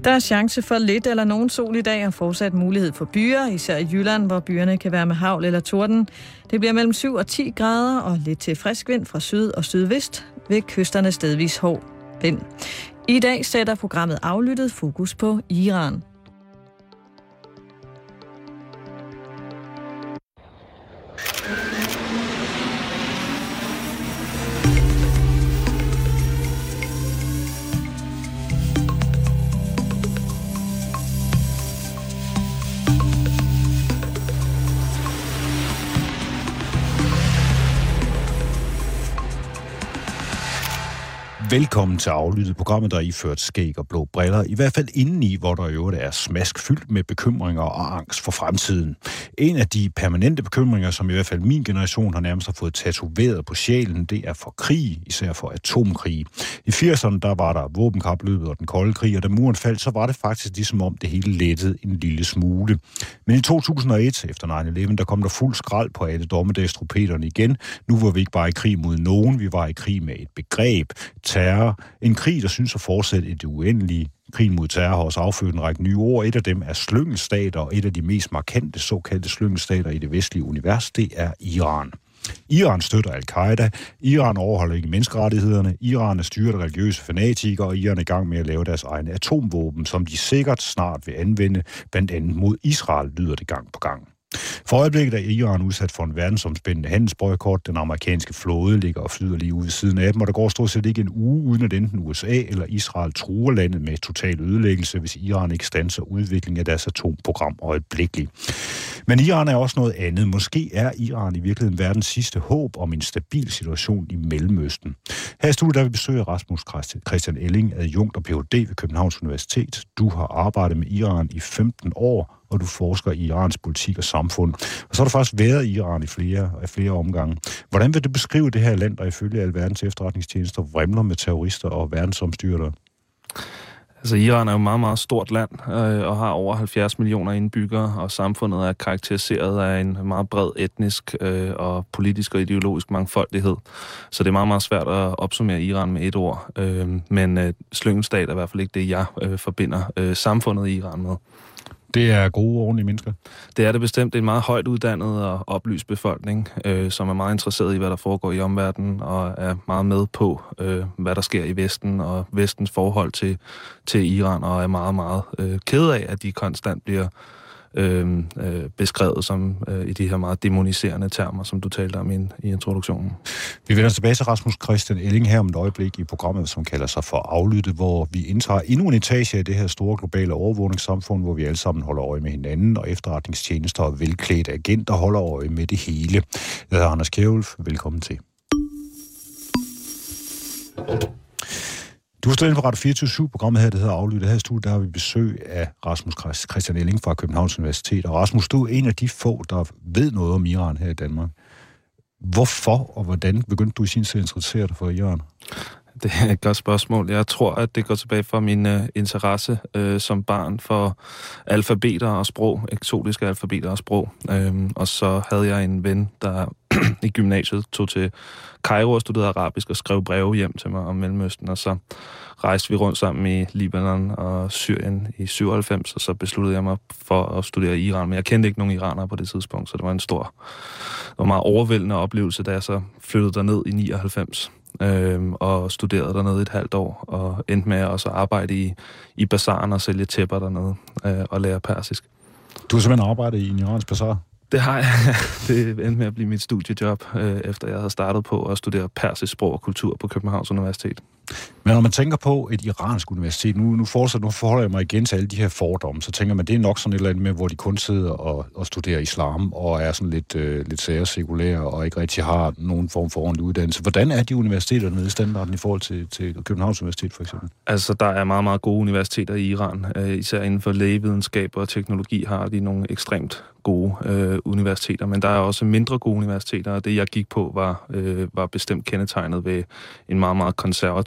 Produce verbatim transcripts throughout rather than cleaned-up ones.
Der er chance for lidt eller nogen sol i dag og fortsat mulighed for byer, især i Jylland, hvor byerne kan være med hagl eller torden. Det bliver mellem syv og ti grader og lidt til frisk vind fra syd og sydvest, ved kysterne stedvis hård vind. I dag sætter programmet Aflyttet fokus på Iran. Velkommen til Aflyttet, programmet, der er iført skæg og blå briller. I hvert fald indeni, hvor der i øvrigt er smask fyldt med bekymringer og angst for fremtiden. En af de permanente bekymringer, som i hvert fald min generation har nærmest har fået tatoveret på sjælen, det er for krig, især for atomkrig. I firserne, der var der våbenkapløbet og den kolde krig, og da muren faldt, så var det faktisk ligesom om det hele lettede en lille smule. Men i to tusind og et, efter nine eleven, der kom der fuld skrald på alle dommedagstrompeterne igen. Nu var vi ikke bare i krig mod nogen, vi var i krig med et begreb, terror. En krig, der synes at fortsætte i det uendelige. Krigen mod terror har også affødt en række nye ord. Et af dem er slyngelstater, og et af de mest markante såkaldte slyngelstater i det vestlige univers, det er Iran. Iran støtter al-Qaida, Iran overholder ikke menneskerettighederne, Iran er styret af religiøse fanatikere, og Iran er i gang med at lave deres egne atomvåben, som de sikkert snart vil anvende, blandt andet mod Israel, lyder det gang på gang. For øjeblikket er Iran udsat for en verdensomspændende handelsboykot. Den amerikanske flåde ligger og flyder lige ude ved siden af dem, og der går stort set ikke en uge, uden at enten U S A eller Israel truer landet med total ødelæggelse, hvis Iran ikke standser udviklingen af deres atomprogram øjeblikkeligt. Men Iran er også noget andet. Måske er Iran i virkeligheden verdens sidste håb om en stabil situation i Mellemøsten. Her i studiet der vi besøger Rasmus Christian Elling, adjunkt og P H D ved Københavns Universitet. Du har arbejdet med Iran i femten år, og du forsker i Irans politik og samfund. Og så har du faktisk været i Iran i flere, i flere omgange. Hvordan vil du beskrive det her land, der ifølge alverdens efterretningstjenester vrimler med terrorister og verdensomstyrtere? Altså, Iran er jo et meget, meget stort land øh, og har over halvfjerds millioner indbyggere, og samfundet er karakteriseret af en meget bred etnisk øh, og politisk og ideologisk mangfoldighed. Så det er meget, meget svært at opsummere Iran med et ord. Øh, men øh, slyngelstat er i hvert fald ikke det, jeg øh, forbinder øh, samfundet i Iran med. Det er gode, ordentlige mennesker? Det er det bestemt. Det er en meget højt uddannet og oplyst befolkning, øh, som er meget interesseret i, hvad der foregår i omverdenen, og er meget med på, øh, hvad der sker i Vesten, og Vestens forhold til, til Iran, og er meget, meget øh, ked af, at de konstant bliver øh, øh, beskrevet som øh, i de her meget demoniserende termer, som du talte om i, i introduktionen. Vi vender tilbage til Rasmus Christian Elling her om et øjeblik i programmet, som kalder sig for Aflyttet, hvor vi indtager endnu en etage af det her store globale overvågningssamfund, hvor vi alle sammen holder øje med hinanden, og efterretningstjenester og velklædte agenter holder øje med det hele. Jeg hedder Anders Kjærulf. Velkommen til. Du er stået inde på Radio fireogtyve syv, programmet her, det hedder Aflyttet. Her i studiet, der har vi besøg af Rasmus Christian Elling fra Københavns Universitet. Og Rasmus, du er en af de få, der ved noget om Iran her i Danmark. Hvorfor og hvordan begyndte du i sin tid at interessere dig for Iran? Det er et godt spørgsmål. Jeg tror, at det går tilbage fra min uh, interesse uh, som barn for alfabeter og sprog, eksotiske alfabeter og sprog. Um, og så havde jeg en ven, der i gymnasiet tog til Kairo og studerede arabisk og skrev breve hjem til mig om Mellemøsten, og så rejste vi rundt sammen i Libanon og Syrien i syvoghalvfems, og så besluttede jeg mig for at studere i Iran, men jeg kendte ikke nogen iranere på det tidspunkt, så det var en stor, det var en meget overvældende oplevelse, da jeg så flyttede derned i nioghalvfems. Øhm, og studerede dernede et halvt år, og endte med også at arbejde i, i bazaren og sælge tæpper dernede øh, og lære persisk. Du har simpelthen arbejdet i en iransk bazar? Det har jeg. Det endte med at blive mit studiejob, øh, efter jeg havde startet på at studere persisk sprog og kultur på Københavns Universitet. Men når man tænker på et iransk universitet, nu, nu, fortsat, nu forholder jeg mig igen til alle de her fordomme, så tænker man, det er nok sådan et eller andet med, hvor de kun sidder og, og studerer islam, og er sådan lidt, øh, lidt sære sekulære, og ikke rigtig har nogen form for ordentlig uddannelse. Hvordan er de universiteter nede i standarden i forhold til, til Københavns Universitet, for eksempel? Altså, der er meget, meget gode universiteter i Iran. Øh, især inden for lægevidenskab og teknologi har de nogle ekstremt gode øh, universiteter, men der er også mindre gode universiteter, og det, jeg gik på, var, øh, var bestemt kendetegnet ved en meget, meget konservativ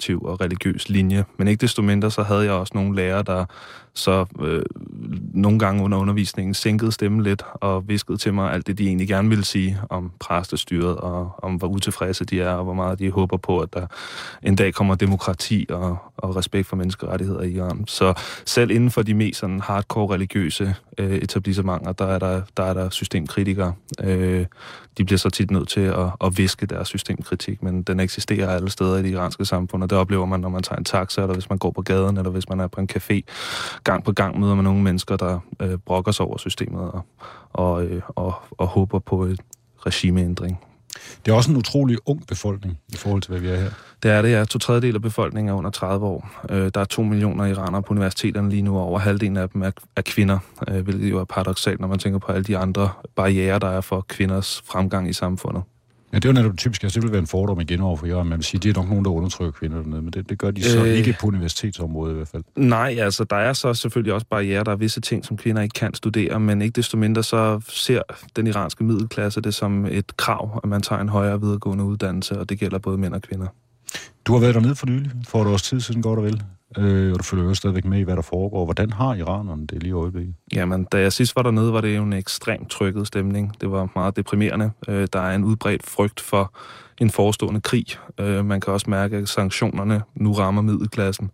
konservativ og religiøs linje. Men ikke desto mindre, så havde jeg også nogle lærere, der så øh, nogle gange under undervisningen sænkede stemmen lidt og viskede til mig alt det, de egentlig gerne ville sige om præstestyret, og om hvor utilfredse de er, og hvor meget de håber på, at der en dag kommer demokrati og, og respekt for menneskerettigheder i Iran. Så selv inden for de mest sådan hardcore religiøse øh, etablissementer, der er der, der, er der systemkritikere. Øh, de bliver så tit nødt til at, at viske deres systemkritik, men den eksisterer alle steder i det iranske samfund, og det oplever man, når man tager en taxa, eller hvis man går på gaden, eller hvis man er på en café. Gang på gang møder man nogle mennesker, der øh, brokker sig over systemet og, og, øh, og, og håber på et regimeændring. Det er også en utrolig ung befolkning i forhold til, hvad vi er her. Det er det, ja. To tredjedel af befolkningen er under tredive år. Øh, der er to millioner iranere på universiteterne lige nu, og over halvdelen af dem er, er kvinder, øh, hvilket jo er paradoksalt, når man tænker på alle de andre barrierer, der er for kvinders fremgang i samfundet. Ja, det er jo netop typisk, at det vil være en fordom igen over for Iran. Man vil sige, at det er nok nogen, der undertrykker kvinder dernede, men det, det gør de så øh, ikke på universitetsområdet i hvert fald. Nej, altså der er så selvfølgelig også barrierer. Der er visse ting, som kvinder ikke kan studere, men ikke desto mindre så ser den iranske middelklasse det som et krav, at man tager en højere videregående uddannelse, og det gælder både mænd og kvinder. Du har været dernede for nylig, for et års tid siden, godt og vel. Øh, og du følger jo stadigvæk med i, hvad der foregår. Hvordan har iranerne det lige i øjeblikket? Jamen, da jeg sidst var dernede, var det jo en ekstremt trykket stemning. Det var meget deprimerende. Øh, der er en udbredt frygt for en forestående krig. Øh, man kan også mærke, at sanktionerne nu rammer middelklassen.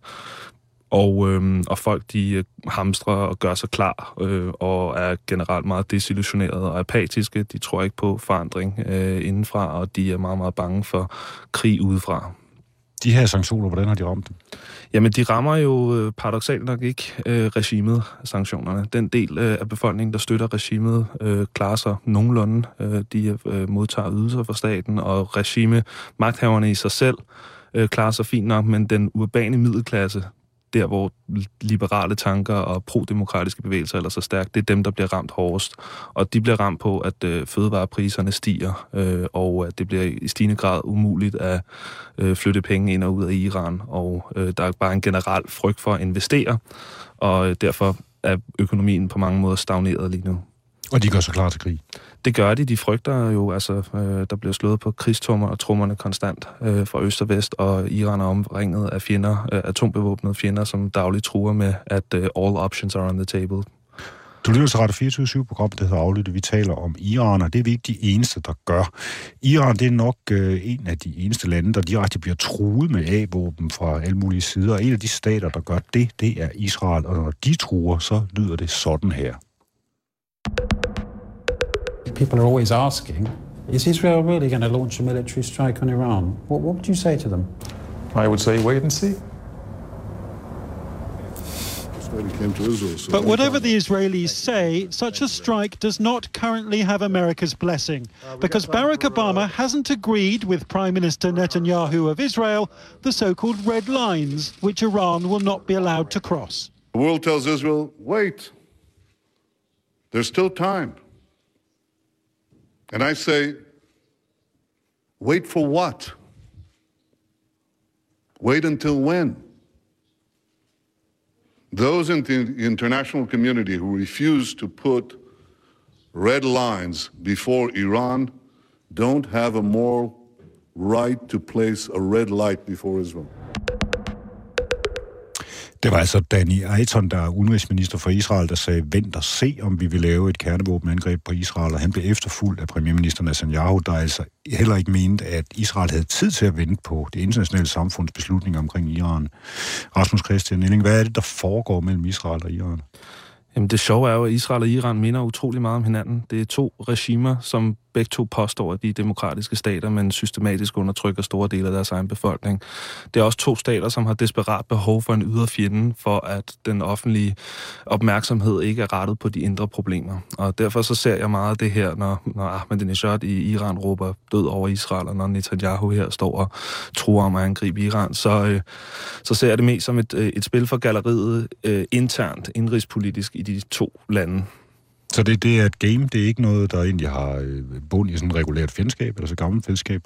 Og, øh, og folk, de hamstrer og gør sig klar, øh, og er generelt meget desillusionerede og apatiske. De tror ikke på forandring øh, indenfra, og de er meget, meget bange for krig udefra. De her sanktioner, hvordan har de ramt dem? Jamen, de rammer jo paradoksalt nok ikke øh, regimet, sanktionerne. Den del øh, af befolkningen, der støtter regimet, øh, klarer sig nogenlunde. Øh, de øh, modtager ydelser fra staten, og regime, magthaverne i sig selv, øh, klarer sig fint nok, men den urbane middelklasse, der hvor liberale tanker og prodemokratiske bevægelser eller så stærkt, det er dem, der bliver ramt hårdest. Og de bliver ramt på, at øh, fødevarepriserne stiger, øh, og at det bliver i stigende grad umuligt at øh, flytte penge ind og ud af Iran, og øh, der er bare en generel frygt for at investere, og øh, derfor er økonomien på mange måder stagneret lige nu. Og de gør sig klar til krig? Det gør de. De frygter jo, altså, øh, der bliver slået på krigstrommer og trommerne konstant øh, fra øst og vest, og Iran er omringet af fjender, øh, atombevåbnede fjender, som dagligt truer med, at øh, all options are on the table. Du lytter til Radio fireogtyve syv program, der hedder Aflyttet. Vi taler om Iran, og det er vi ikke de eneste, der gør. Iran, det er nok øh, en af de eneste lande, der direkte bliver truet med A-våben fra alle mulige sider, og en af de stater, der gør det, det er Israel, og når de truer, så lyder det sådan her. People are always asking, is Israel really going to launch a military strike on Iran? What, what would you say to them? I would say wait and see. But whatever the Israelis say, such a strike does not currently have America's blessing, because Barack Obama hasn't agreed with Prime Minister Netanyahu of Israel the so-called red lines, which Iran will not be allowed to cross. The world tells Israel, wait, there's still time. And I say, wait for what? Wait until when? Those in the international community who refuse to put red lines before Iran don't have a moral right to place a red light before Israel. Det var altså Danny Ayton, der er udenrigsminister for Israel, der sagde, vent og se, om vi vil lave et kernevåbenangreb på Israel, og han blev efterfulgt af premierminister Netanyahu, der altså heller ikke mente, at Israel havde tid til at vente på det internationale samfunds beslutninger omkring Iran. Rasmus Christian Elling, hvad er det, der foregår mellem Israel og Iran? Jamen det sjove er jo, at Israel og Iran minder utrolig meget om hinanden. Det er to regimer, som begge to påstår, at de er demokratiske stater, men systematisk undertrykker store dele af deres egen befolkning. Det er også to stater, som har desperat behov for en ydre fjende, for at den offentlige opmærksomhed ikke er rettet på de indre problemer. Og derfor så ser jeg meget af det her, når, når Ahmadinejad i Iran råber død over Israel, og når Netanyahu her står og truer om at angribe Iran, så, øh, så ser jeg det mest som et, et spil for galleriet øh, internt, indrigspolitisk i de to lande. Så det, det er et game, det er ikke noget, der egentlig har bund i sådan et regulært fjendskab, eller så gammelt fjendskab på den måde?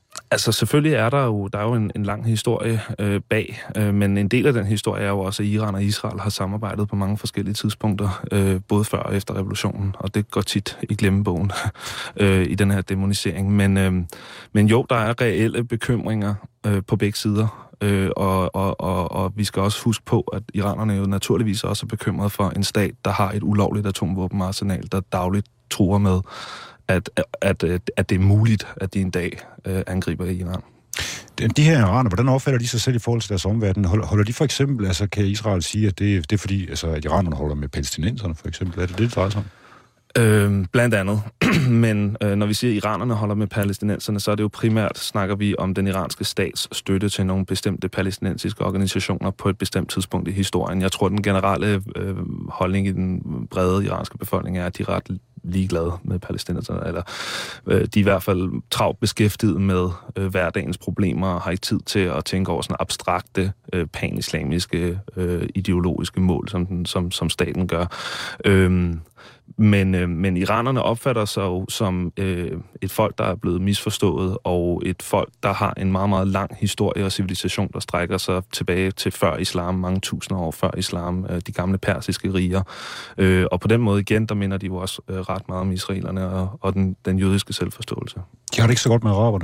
Altså selvfølgelig er der jo, der er jo en, en lang historie øh, bag, øh, men en del af den historie er jo også, at Iran og Israel har samarbejdet på mange forskellige tidspunkter, øh, både før og efter revolutionen, og det går tit i glemmebogen øh, i den her demonisering. Men, øh, men jo, der er reelle bekymringer øh, på begge sider, øh, og, og, og, og vi skal også huske på, at iranerne jo naturligvis også er bekymret for en stat, der har et ulovligt atomvåbenarsenal, der dagligt truer med, At, at, at det er muligt, at de en dag øh, angriber Iran. De her iraner, hvordan opfatter de sig selv i forhold til deres omverden? Holder de for eksempel, altså kan Israel sige, at det, det er fordi, altså, at iranerne holder med palæstinenserne for eksempel? Er det det, det drejer sig om? Øh, blandt andet. Men øh, når vi siger, at iranerne holder med palæstinenserne, så er det jo primært, snakker vi om den iranske stats støtte til nogle bestemte palæstinensiske organisationer på et bestemt tidspunkt i historien. Jeg tror, den generelle øh, holdning i den brede iranske befolkning er, at de er ret ligeglade med palæstinenserne, eller øh, de er i hvert fald travlt beskæftiget med øh, hverdagens problemer, og har ikke tid til at tænke over sådan abstrakte, øh, pan-islamiske, øh, ideologiske mål, som, den, som, som staten gør. Øh, Men, øh, men iranerne opfatter sig jo som øh, et folk, der er blevet misforstået, og et folk, der har en meget, meget lang historie og civilisation, der strækker sig tilbage til før islam, mange tusinder år før islam, øh, de gamle persiske riger. Øh, og på den måde igen, der minder de jo også øh, ret meget om israelerne og, og den, den jødiske selvforståelse. De har det ikke så godt med araberne?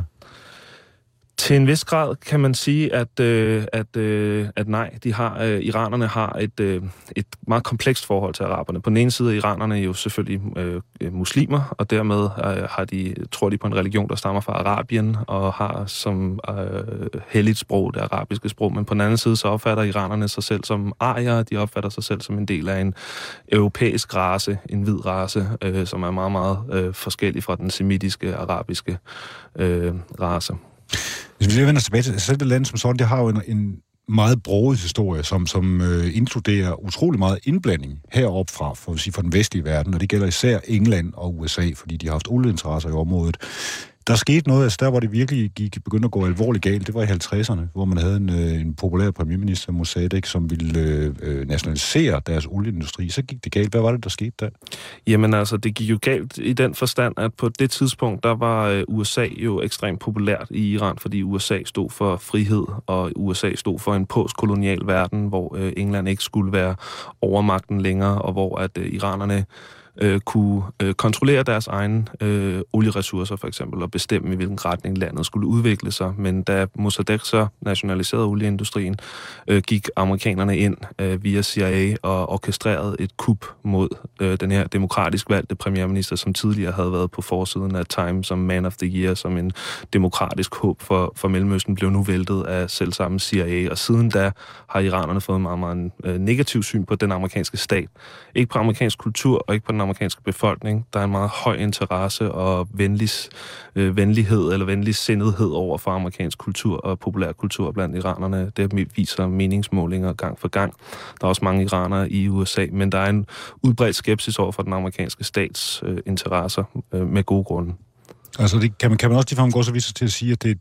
Til en vis grad kan man sige, at, øh, at, øh, at nej, de har, øh, iranerne har et, øh, et meget komplekst forhold til araberne. På den ene side er iranerne jo selvfølgelig øh, muslimer, og dermed øh, har de, tror de på en religion, der stammer fra Arabien, og har som øh, helligt sprog det arabiske sprog. Men på den anden side, så opfatter iranerne sig selv som arier, de opfatter sig selv som en del af en europæisk race, en hvid race, øh, som er meget, meget øh, forskellig fra den semitiske, arabiske øh, race. Hvis vi lige vender tilbage til selve landet som sådan, det har jo en, en meget broget historie, som, som øh, inkluderer utrolig meget indblanding heroppe fra, for at sige, fra den vestlige verden, og det gælder især England og U S A, fordi de har haft olieinteresser i området. Der skete noget, altså der hvor det virkelig gik, begyndte at gå alvorligt galt, det var i halvtredserne, hvor man havde en, en populær premierminister, Mossadegh, som ville øh, nationalisere deres olieindustri. Så gik det galt. Hvad var det, der skete der? Jamen altså, det gik jo galt i den forstand, at på det tidspunkt, der var U S A jo ekstremt populært i Iran, fordi U S A stod for frihed, og U S A stod for en postkolonial verden, hvor øh, England ikke skulle være overmagten længere, og hvor at øh, iranerne Øh, kunne øh, kontrollere deres egne øh, olieressourcer for eksempel, og bestemme, i hvilken retning landet skulle udvikle sig. Men da Mossadegh så nationaliserede olieindustrien, øh, gik amerikanerne ind øh, via C I A og orkestrerede et kup mod øh, den her demokratisk valgte premierminister, som tidligere havde været på forsiden af Time som Man of the Year, som en demokratisk håb for, for Mellemøsten, blev nu væltet af selvsamme C I A. Og siden da har iranerne fået en meget, meget øh, negativ syn på den amerikanske stat. Ikke på amerikansk kultur, og ikke på den amerikanske befolkning. Der er en meget høj interesse og venlig, øh, venlighed eller venlig sindethed over for amerikansk kultur og populærkultur blandt iranerne. Det viser meningsmålinger gang for gang. Der er også mange iranere i U S A, men der er en udbredt skepsis over for den amerikanske stats øh, interesser øh, med gode grunde. Altså, det, kan, man, kan man også ligefrem gå så vidt til at sige, at det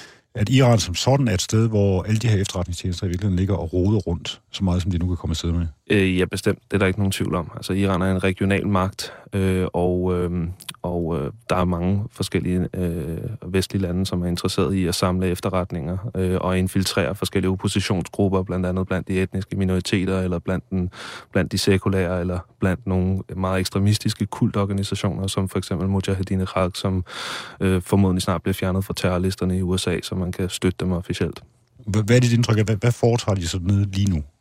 at Iran som sådan er et sted, hvor alle de her efterretningstjenester i virkeligheden ligger og roder rundt, så meget som de nu kan komme afsted med? Øh, ja, bestemt. Det er der ikke nogen tvivl om. Altså, Iran er en regional magt, øh, og, øh, og øh, der er mange forskellige øh, vestlige lande, som er interesseret i at samle efterretninger øh, og infiltrere forskellige oppositionsgrupper, blandt andet blandt de etniske minoriteter, eller blandt, den, blandt de sekulære, eller blandt nogle meget ekstremistiske kultorganisationer, som for eksempel Mujahedin Khalq, som øh, formodentlig snart bliver fjernet fra terrorlisterne i U S A, så man kan støtte dem officielt. Hvad er dit indtryk af? Hvad, hvad foretager de så nede lige nu?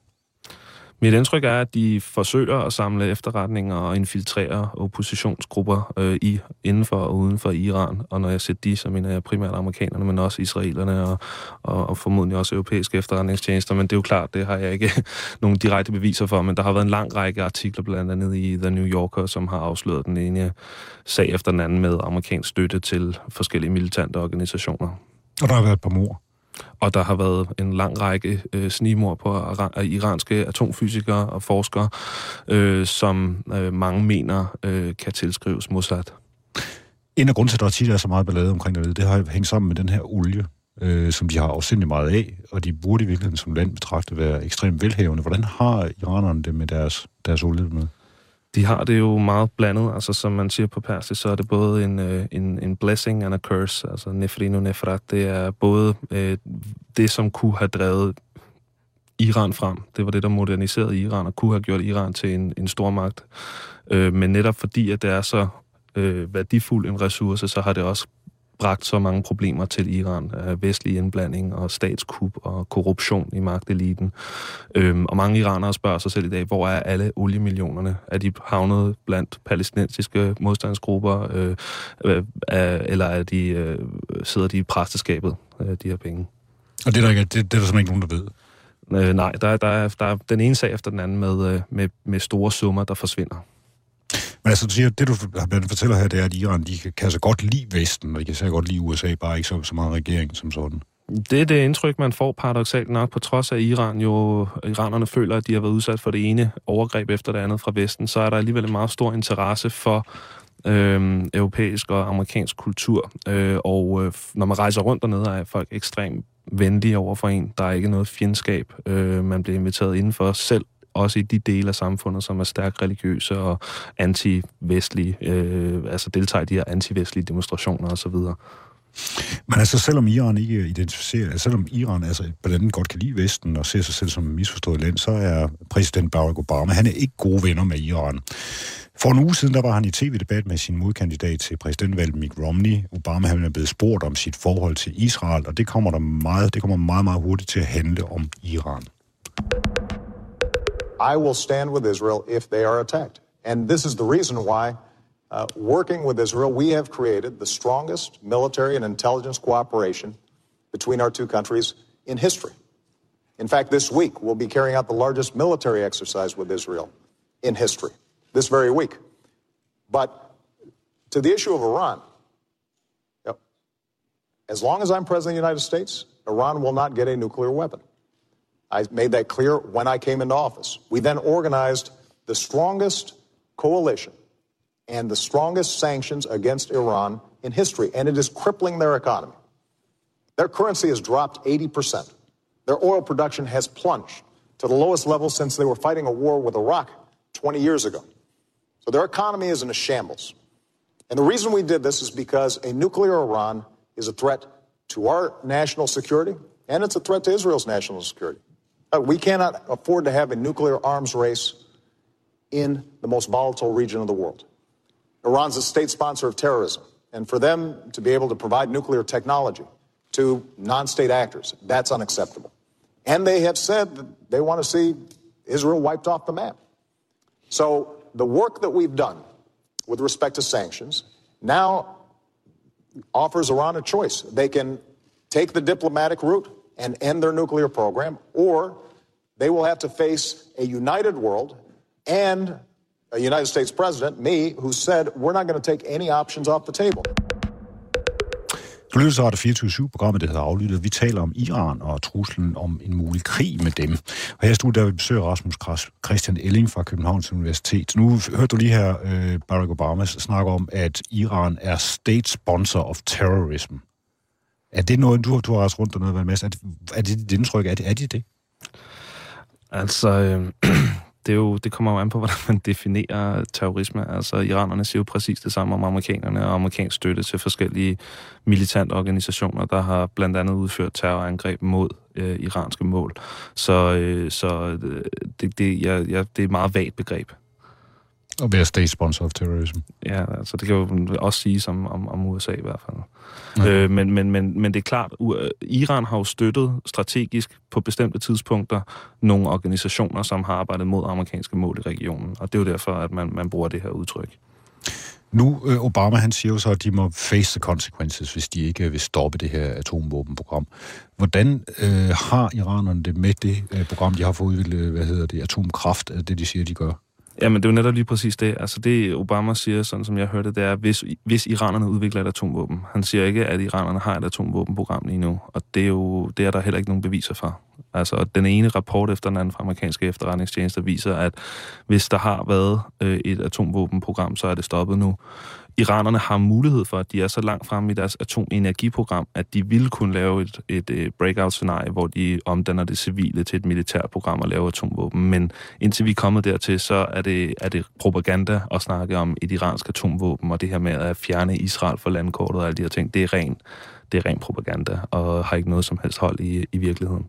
Mit indtryk er, at de forsøger at samle efterretninger og infiltrere oppositionsgrupper øh, i, inden for og uden for Iran. Og når jeg siger de, så mener jeg primært amerikanerne, men også israelerne og, og, og formodentlig også europæiske efterretningstjenester. Men det er jo klart, det har jeg ikke nogen direkte beviser for. Men der har været en lang række artikler, blandt andet i The New Yorker, som har afsløret den ene sag efter den anden med amerikansk støtte til forskellige militante organisationer. Og der har været et par mord. Og der har været en lang række øh, snigmord på iranske atomfysikere og forskere, øh, som øh, mange mener øh, kan tilskrives Mossad. En af grunden til, at der tit er så meget ballade omkring det, det har hængt sammen med den her olie, øh, som de har afsindig meget af, og de burde i virkeligheden som land betragtet være ekstremt velhavende. Hvordan har iranerne det med deres, deres olie med? De har det jo meget blandet, altså som man siger på persisk, så er det både en, en, en blessing and a curse, altså nefrino nefrat, det er både øh, det, som kunne have drevet Iran frem, det var det, der moderniserede Iran, og kunne have gjort Iran til en, en stor magt, øh, men netop fordi, at det er så øh, værdifuld en ressource, så har det også bragt så mange problemer til Iran, af vestlig indblanding og statskup og korruption i magteliten. Øhm, og mange iranere spørger sig selv i dag, hvor er alle oliemillionerne? Er de havnet blandt palæstinensiske modstandsgrupper, øh, øh, eller er de, øh, sidder de i præsteskabet, øh, de her penge? Og det er der, ikke, det, det er der simpelthen ikke nogen, der ved? Øh, nej, der, der, er, der er den ene sag efter den anden med, med, med store summer, der forsvinder. Men altså, du siger, det du fortæller her, det er, at Iran, de kan så godt lide Vesten, og de kan så godt lide U S A, bare ikke så, så meget regering som sådan. Det er det indtryk, man får paradoksalt nok, på trods af Iran jo, iranerne føler, at de har været udsat for det ene overgreb efter det andet fra Vesten, så er der alligevel en meget stor interesse for øh, europæisk og amerikansk kultur, øh, og øh, når man rejser rundt dernede, er folk ekstremt venlige over for en. Der er ikke noget fjendskab, øh, man bliver inviteret indenfor selv, også i de dele af samfundet, som er stærkt religiøse og anti-vestlige, øh, altså deltager i de her anti-vestlige demonstrationer osv. Men altså, selvom Iran ikke identificerer, altså, selvom Iran altså på den godt kan lide Vesten og ser sig selv som et misforstået land, så er præsident Barack Obama, han er ikke gode venner med Iran. For en uge siden, der var han i tv-debat med sin modkandidat til præsidentvalget, Mitt Romney. Obama, han er blevet spurgt om sit forhold til Israel, og det kommer der meget, det kommer meget, meget hurtigt til at handle om Iran. I will stand with Israel if they are attacked. And this is the reason why, uh, working with Israel, we have created the strongest military and intelligence cooperation between our two countries in history. In fact, this week, we'll be carrying out the largest military exercise with Israel in history, this very week. But to the issue of Iran, you know, as long as I'm president of the United States, Iran will not get a nuclear weapon. I made that clear when I came into office. We then organized the strongest coalition and the strongest sanctions against Iran in history, and it is crippling their economy. Their currency has dropped eighty percent. Their oil production has plunged to the lowest level since they were fighting a war with Iraq twenty years ago. So their economy is in a shambles. And the reason we did this is because a nuclear Iran is a threat to our national security, and it's a threat to Israel's national security. We cannot afford to have a nuclear arms race in the most volatile region of the world. Iran's a state sponsor of terrorism, and for them to be able to provide nuclear technology to non-state actors, that's unacceptable. And they have said that they want to see Israel wiped off the map. So the work that we've done with respect to sanctions now offers Iran a choice. They can take the diplomatic route and end their nuclear program, or they will have to face a united world and a United States president, me, who said, we're not going to take any options off the table. Du lytter til Radio fireogtyve syv-programmet, det hedder Aflyttet. Vi taler om Iran og truslen om en mulig krig med dem. Og her stod der, vi besøger Rasmus Christian Elling fra Københavns Universitet. Nu hørte du lige her uh, Barack Obama snakke om, at Iran er state sponsor of terrorism. Er det noget, du, du har rejst rundt dernede, med? Er det, er det dit indtryk? Er det, er det det? Altså, øh, det, er jo, det kommer jo an på, hvordan man definerer terrorisme. Altså, iranerne siger jo præcis det samme om amerikanerne og amerikansk støtte til forskellige militante organisationer, der har blandt andet udført terrorangreb mod øh, iranske mål. Så, øh, så det, det, ja, ja, det er et meget vagt begreb. Og være state sponsor of terrorism. Ja, altså det kan jo også siges om, om, om U S A i hvert fald. Okay. Øh, men, men, men, men det er klart, Iran har jo støttet strategisk på bestemte tidspunkter nogle organisationer, som har arbejdet mod amerikanske mål i regionen. Og det er jo derfor, at man, man bruger det her udtryk. Nu, Obama, han siger jo så, at de må face the consequences, hvis de ikke vil stoppe det her atomvåbenprogram. Hvordan øh, har iranerne det med det øh, program, de har fået udviklet, hvad hedder det, atomkraft, det de siger, de gør? Jamen, det er jo netop lige præcis det. Altså det, Obama siger, sådan som jeg hørte, det er, hvis, hvis iranerne udvikler et atomvåben. Han siger ikke, at iranerne har et atomvåbenprogram lige nu, og det er jo det er der heller ikke nogen beviser for. Altså, den ene rapport efter den anden fra amerikanske efterretningstjenester viser, at hvis der har været øh, et atomvåbenprogram, så er det stoppet nu. iranerne har mulighed for, at de er så langt fremme i deres atomenergiprogram, at de ville kunne lave et, et, et breakout-scenarie, hvor de omdanner det civile til et militært program og laver atomvåben. Men indtil vi er kommet dertil, så er det, er det propaganda at snakke om et iransk atomvåben, og det her med at fjerne Israel fra landkortet og alle de her ting, det er ren, det er ren propaganda, og har ikke noget som helst hold i, i virkeligheden.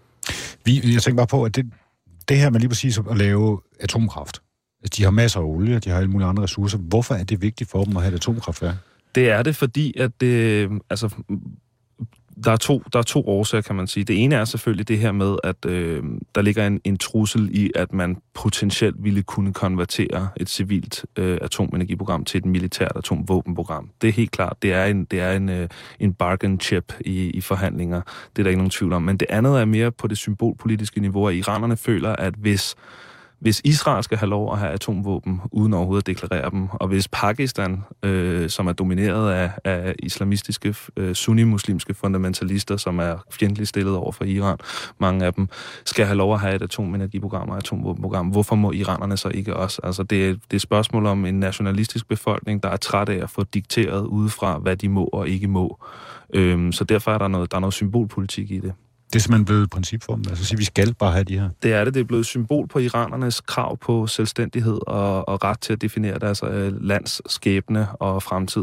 Vi, jeg tænker bare på, at det, det her med lige præcis at lave atomkraft, de har masser af olie, de har alle mulige andre ressourcer. Hvorfor er det vigtigt for dem at have et atomkraftværk? Det er det, fordi at det, altså, der er to, der er to årsager, kan man sige. Det ene er selvfølgelig det her med, at øh, der ligger en, en trussel i, at man potentielt ville kunne konvertere et civilt øh, atomenergiprogram til et militært atomvåbenprogram. Det er helt klart. Det er en, det er en, øh, en bargain chip i, i forhandlinger. Det er der ikke nogen tvivl om. Men det andet er mere på det symbolpolitiske niveau, at iranerne føler, at hvis Hvis Israel skal have lov at have atomvåben, uden overhovedet at deklarere dem, og hvis Pakistan, øh, som er domineret af, af islamistiske, øh, sunni-muslimske fundamentalister, som er fjendtligt stillet over for Iran, mange af dem, skal have lov at have et atomenergiprogram og atomvåbenprogram, hvorfor må iranerne så ikke også? Altså, det er, det er et spørgsmål om en nationalistisk befolkning, der er træt af at få dikteret udefra, hvad de må og ikke må. Øhm, så derfor er der noget, der er noget symbolpolitik i det. Det er simpelthen blevet et princip for dem. Altså sige, vi skal bare have de her. Det er det. Det er blevet et symbol på iranernes krav på selvstændighed og, og ret til at definere deres øh, lands skæbne og fremtid.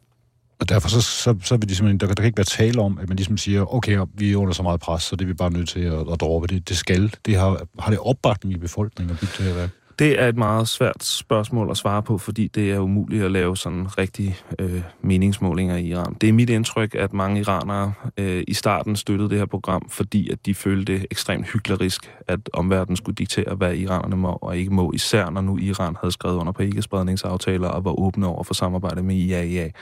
Og derfor så, så, så vil de simpelthen, der, der kan ikke være tale om, at man ligesom siger, okay, vi er under så meget pres, så det er vi bare nødt til at, at droppe. Det, det skal. Det har, har det opbakning i befolkningen at bygge det her værk? Det er et meget svært spørgsmål at svare på, fordi det er umuligt at lave sådan rigtig øh, meningsmålinger i Iran. Det er mit indtryk, at mange iranere øh, i starten støttede det her program, fordi at de følte det ekstremt hyklerisk, at omverdenen skulle diktere, hvad iranerne må og ikke må, især når nu Iran havde skrevet under på ikke-spredningsaftaler og var åbne over for samarbejde med I A E A.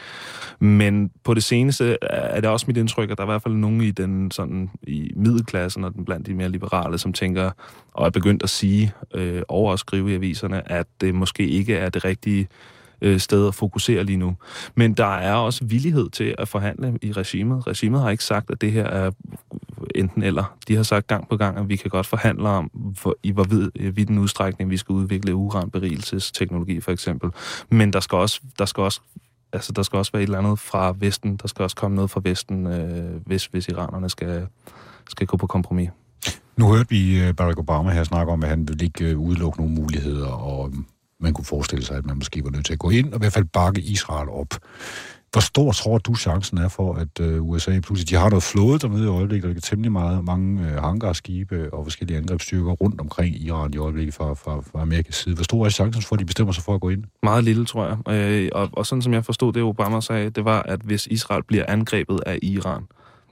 Men på det seneste er det også mit indtryk, at der er i hvert fald nogen i den sådan i middelklassen og den blandt de mere liberale, som tænker og er begyndt at sige øh, over at skrive i aviserne, at det måske ikke er det rigtige øh, sted at fokusere lige nu. Men der er også villighed til at forhandle i regimet. Regimet har ikke sagt, at det her er enten eller. De har sagt gang på gang, at vi kan godt forhandle om, for, i hvor vid, vid den udstrækning, vi skal udvikle uranberigelsesteknologi for eksempel. Men der skal også, der skal også altså der skal også være et eller andet fra Vesten. Der skal også komme noget fra Vesten, øh, hvis, hvis iranerne skal, skal gå på kompromis. Nu hørte vi Barack Obama her snakke om, at han ville ikke udelukke nogle muligheder, og man kunne forestille sig, at man måske var nødt til at gå ind og i hvert fald bakke Israel op. Hvor stor tror du chancen er for, at U S A pludselig, de har noget flåde dernede i øjeblikket, der er temmelig meget, mange hangarskibe og forskellige angrebsstyrker rundt omkring Iran i øjeblikket fra, fra, fra Amerikas side. Hvor stor er chancen for, at de bestemmer sig for at gå ind? Meget lille, tror jeg. Øh, og, og sådan som jeg forstod det, Obama sagde, det var, at hvis Israel bliver angrebet af Iran,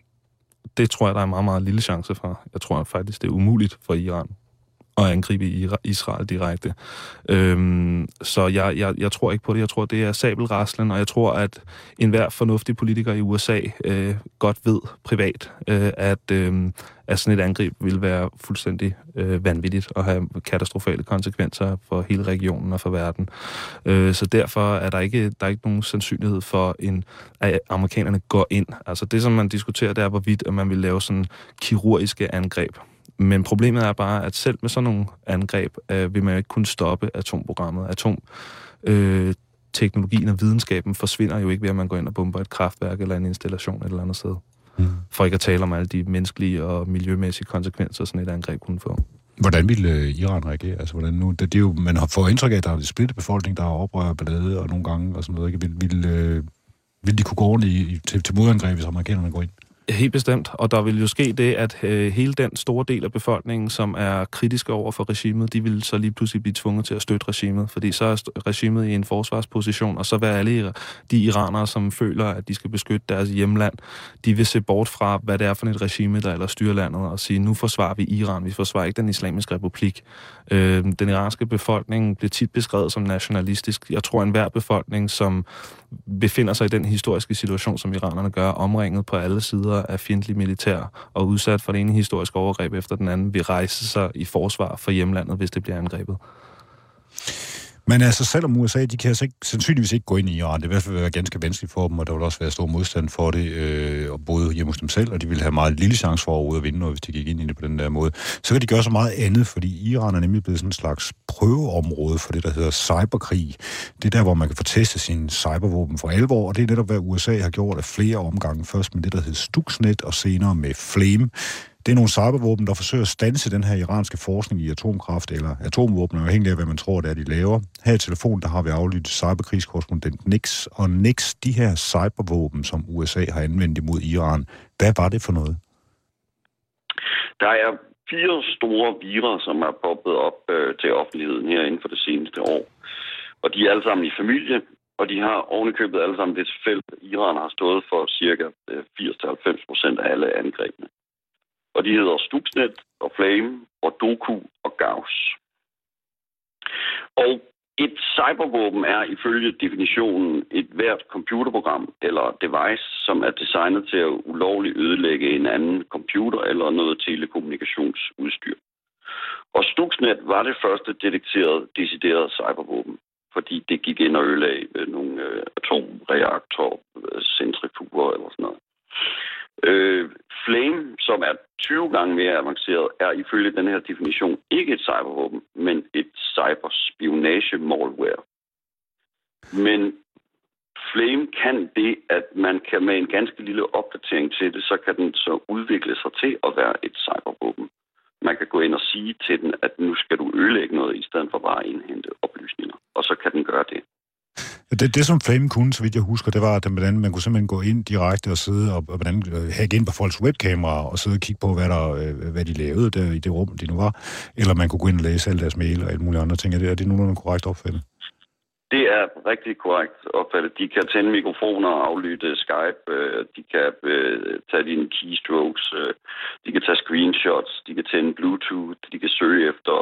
det tror jeg, der er en meget, meget lille chance for. Jeg tror faktisk, det er umuligt for Iran at angribe Israel direkte. Øhm, så jeg, jeg, jeg tror ikke på det. Jeg tror, det er sabelraslen, og jeg tror, at enhver fornuftig politiker i U S A øh, godt ved privat, øh, at, øh, at sådan et angreb vil være fuldstændig øh, vanvittigt og have katastrofale konsekvenser for hele regionen og for verden. Øh, så derfor er der ikke, der er ikke nogen sandsynlighed for, en, at amerikanerne går ind. Altså det, som man diskuterer, det er, hvorvidt at man vil lave sådan kirurgiske angreb. Men problemet er bare, at selv med sådan nogle angreb, øh, vil man jo ikke kunne stoppe atomprogrammet. Atomteknologien øh, og videnskaben forsvinder jo ikke ved, at man går ind og bomber et kraftværk eller en installation et eller andet sted. Mm. For ikke at tale om alle de menneskelige og miljømæssige konsekvenser, sådan et angreb kunne få. Hvordan ville Iran reagere? Altså, hvordan nu? Det, det er jo, man har fået indtryk af, at der er en splittet befolkning, der er oprør og ballade og nogle gange og sådan noget. Vil, vil, øh, vil de kunne gå ordentligt til, til modangreb, hvis amerikanerne går ind? Helt bestemt, og der vil jo ske det, at øh, hele den store del af befolkningen, som er kritiske over for regimet, de vil så lige pludselig blive tvunget til at støtte regimet, fordi så er regimet i en forsvarsposition, og så vil alle de iranere, som føler, at de skal beskytte deres hjemland, de vil se bort fra, hvad det er for et regime, der ellers styrer landet, og sige, nu forsvarer vi Iran, vi forsvarer ikke den islamiske republik. Øh, den iranske befolkning bliver tit beskrevet som nationalistisk. Jeg tror, enhver befolkning, som befinder sig i den historiske situation, som iranerne gør, omringet på alle sider af fjendtlig militær og udsat for det ene historiske overgreb efter den anden, vil rejse sig i forsvar for hjemlandet, hvis det bliver angrebet. Men altså, selvom U S A, de kan altså ikke, sandsynligvis ikke gå ind i Iran, det vil i hvert fald være ganske vanskeligt for dem, og der vil også være stor modstand for det, øh, og både hjemme hos dem selv, og de vil have meget lille chance for at, at vinde noget, hvis de gik ind i det på den der måde. Så kan de gøre så meget andet, fordi Iran er nemlig blevet sådan en slags prøveområde for det, der hedder cyberkrig. Det er der, hvor man kan få testet sine cybervåben for alvor, og det er netop, hvad U S A har gjort af flere omgange. Først med det, der hedder Stuxnet, og senere med Flame. Det er nogle cybervåben, der forsøger at standse den her iranske forskning i atomkraft eller atomvåben, afhængig af, hvad man tror, det er, de laver. Her i telefonen, der har vi aflyttet cyberkrigskorrespondent Nix. Og Nix, de her cybervåben, som U S A har anvendt imod Iran, hvad var det for noget? Der er fire store virer, som er poppet op øh, til offentligheden her inden for det seneste år. Og de er alle sammen i familie, og de har ovenikøbet alle sammen det felt. Iran har stået for cirka firs til halvfems procent af alle angrebene. Og de hedder Stuxnet og Flame og Doku og Gauss. Og et cybervåben er ifølge definitionen et hvert computerprogram eller device, som er designet til at ulovligt ødelægge en anden computer eller noget telekommunikationsudstyr. Og Stuxnet var det første detekterede, deciderede cybervåben, fordi det gik ind og ødelagde nogle øh, atomreaktorer, øh, centrifuger eller sådan noget. Øh, Flame, som er tyve gange mere avanceret, er ifølge den her definition ikke et cybervåben, men et cyberspionage-malware. Men Flame kan det, at man kan med en ganske lille opdatering til det, så kan den så udvikle sig til at være et cybervåben. Man kan gå ind og sige til den, at nu skal du ødelægge noget, i stedet for bare at indhente oplysninger. Og så kan den gøre det. Det, det som Flame kunne, så vidt jeg husker, det var, at hvordan man kunne simpelthen gå ind direkte og sidde og, og hvordan hacke ind på folks webkameraer og sidde og kigge på, hvad, der, hvad de lavede der i det rum, de nu var. Eller man kunne gå ind og læse alle deres mail og alle mulige andre ting. Er det, er det nogenlunde korrekt opfattet? Det er rigtig korrekt opfattet. De kan tænde mikrofoner og aflytte Skype. De kan tage dine keystrokes. De kan tage screenshots. De kan tænde Bluetooth. De kan søge efter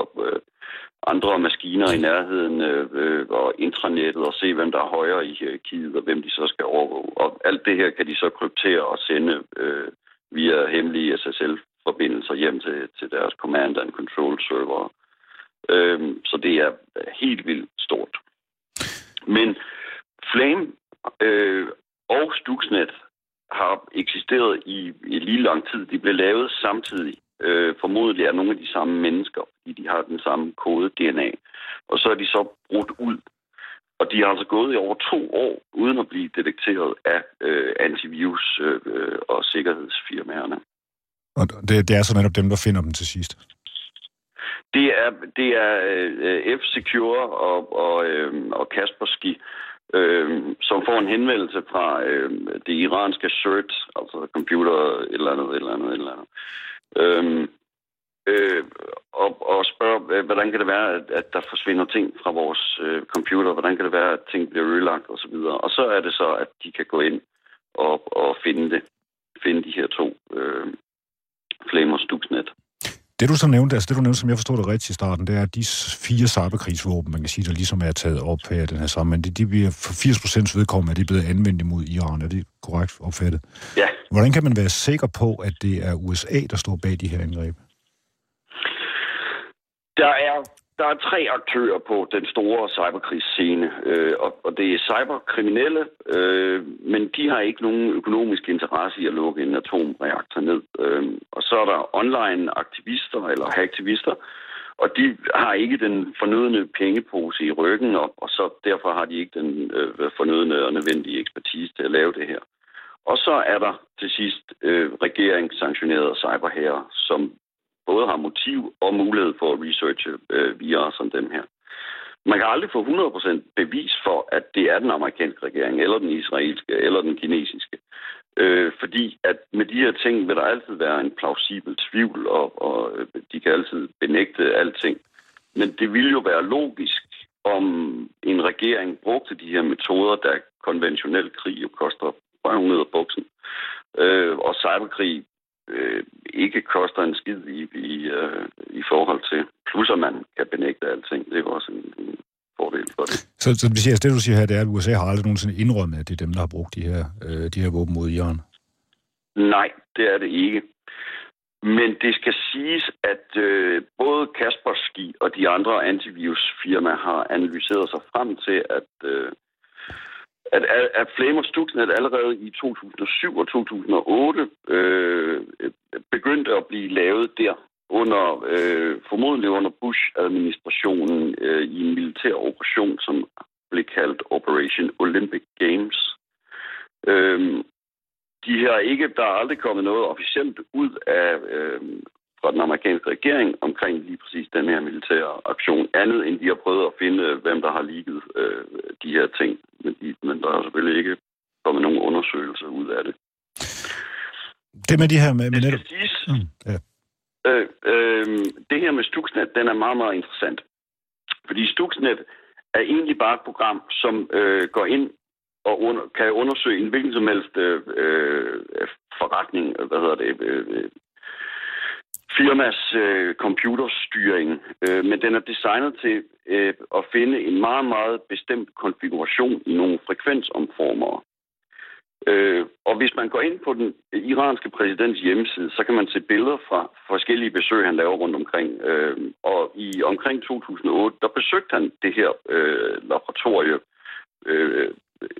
andre maskiner i nærheden øh, og intranettet og se, hvem der er højere i hierarkiet og hvem de så skal overvåge. Og alt det her kan de så kryptere og sende øh, via hemmelige S S L-forbindelser hjem til, til deres command and control server. Øh, så det er helt vildt stort. Men Flame øh, og Stuxnet har eksisteret i, i lige lang tid. De blev lavet samtidig. Øh, formodentlig er nogle af de samme mennesker, fordi de har den samme kode D N A. Og så er de så brudt ud. Og de har altså gået i over to år, uden at blive detekteret af øh, antivirus øh, og sikkerhedsfirmaerne. Og det, det er så netop dem, der finder dem til sidst? Det er, det er øh, F-Secure og, og, øh, og Kaspersky, øh, som får en henvendelse fra øh, det iranske CERT, altså computer et eller andet, et eller andet, et eller andet. Øhm, øh, og, og spørger, hvordan kan det være, at, at der forsvinder ting fra vores øh, computer, hvordan kan det være, at ting bliver ødelagt og så videre. Og så er det så, at de kan gå ind og, og finde det, finde de her to øh, Flame og Stuxnet. Det du så nævnte, altså det du nævnte, som jeg forstod det rigtigt i starten, det er, at de fire cyberkrigsvåben, man kan sige, der ligesom er taget op her den her sammen, men de, de bliver for firs procent vedkommende, at de er blevet anvendt imod Iran. Er det korrekt opfattet? Ja. Hvordan kan man være sikker på, at det er U S A, der står bag de her angreb? Der er, der er tre aktører på den store cyberkrigsscene, øh, og, og det er cyberkriminelle, øh, men de har ikke nogen økonomisk interesse i at lukke en atomreaktor ned. Øh, og så er der online-aktivister eller hacktivister, og de har ikke den fornødne pengepose i ryggen, og, og så derfor har de ikke den øh, fornødne og nødvendige ekspertise til at lave det her. Og så er der til sidst øh, regeringssanktionerede cyberhære, som både har motiv og mulighed for at researche øh, via som dem her. Man kan aldrig få hundrede procent bevis for, at det er den amerikanske regering, eller den israelske, eller den kinesiske. Øh, fordi at med de her ting vil der altid være en plausibel tvivl, og, og de kan altid benægte alting. Men det ville jo være logisk, om en regering brugte de her metoder, der konventionel krig jo koster bare hundrede buksen. Øh, og cyberkrig øh, ikke koster en skid i, i, øh, i forhold til. Plus at man kan benægte alting. Det er også en, en fordel for det. Så, så det, siger, det, du siger her, det er, at U S A har aldrig nogensinde indrømmet, at det er dem, der har brugt de her, øh, de her våben mod Iran? Nej, det er det ikke. Men det skal siges, at øh, både Kaspersky og de andre antivirusfirmaer har analyseret sig frem til, at, øh, at, at Flame og Stuxnet allerede i to tusind og syv og to tusind og otte øh, begyndte at blive lavet der under øh, formodentlig under Bush-administrationen øh, i en militær operation, som blev kaldt Operation Olympic Games. Øh, De her ikke, der er aldrig kommet noget officielt ud af øh, fra den amerikanske regering omkring lige præcis den her militære aktion, andet end de har prøvet at finde, hvem der har ligget øh, de her ting. Men, de, men der er selvfølgelig ikke kommet nogen undersøgelser ud af det. Det med de her med... med det netop... siges, mm, ja. øh, øh, det her med Stuxnet, den er meget, meget interessant. Fordi Stuxnet er egentlig bare et program, som øh, går ind og under, kan undersøge en hvilken som helst øh, forretning, hvad hedder det, øh, firmas øh, computerstyring, øh, men den er designet til øh, at finde en meget, meget bestemt konfiguration i nogle frekvensomformere. Øh, og hvis man går ind på den iranske præsidents hjemmeside, så kan man se billeder fra forskellige besøg, han laver rundt omkring. Øh, og i omkring to tusind og otte, der besøgte han det her øh, laboratorie, øh,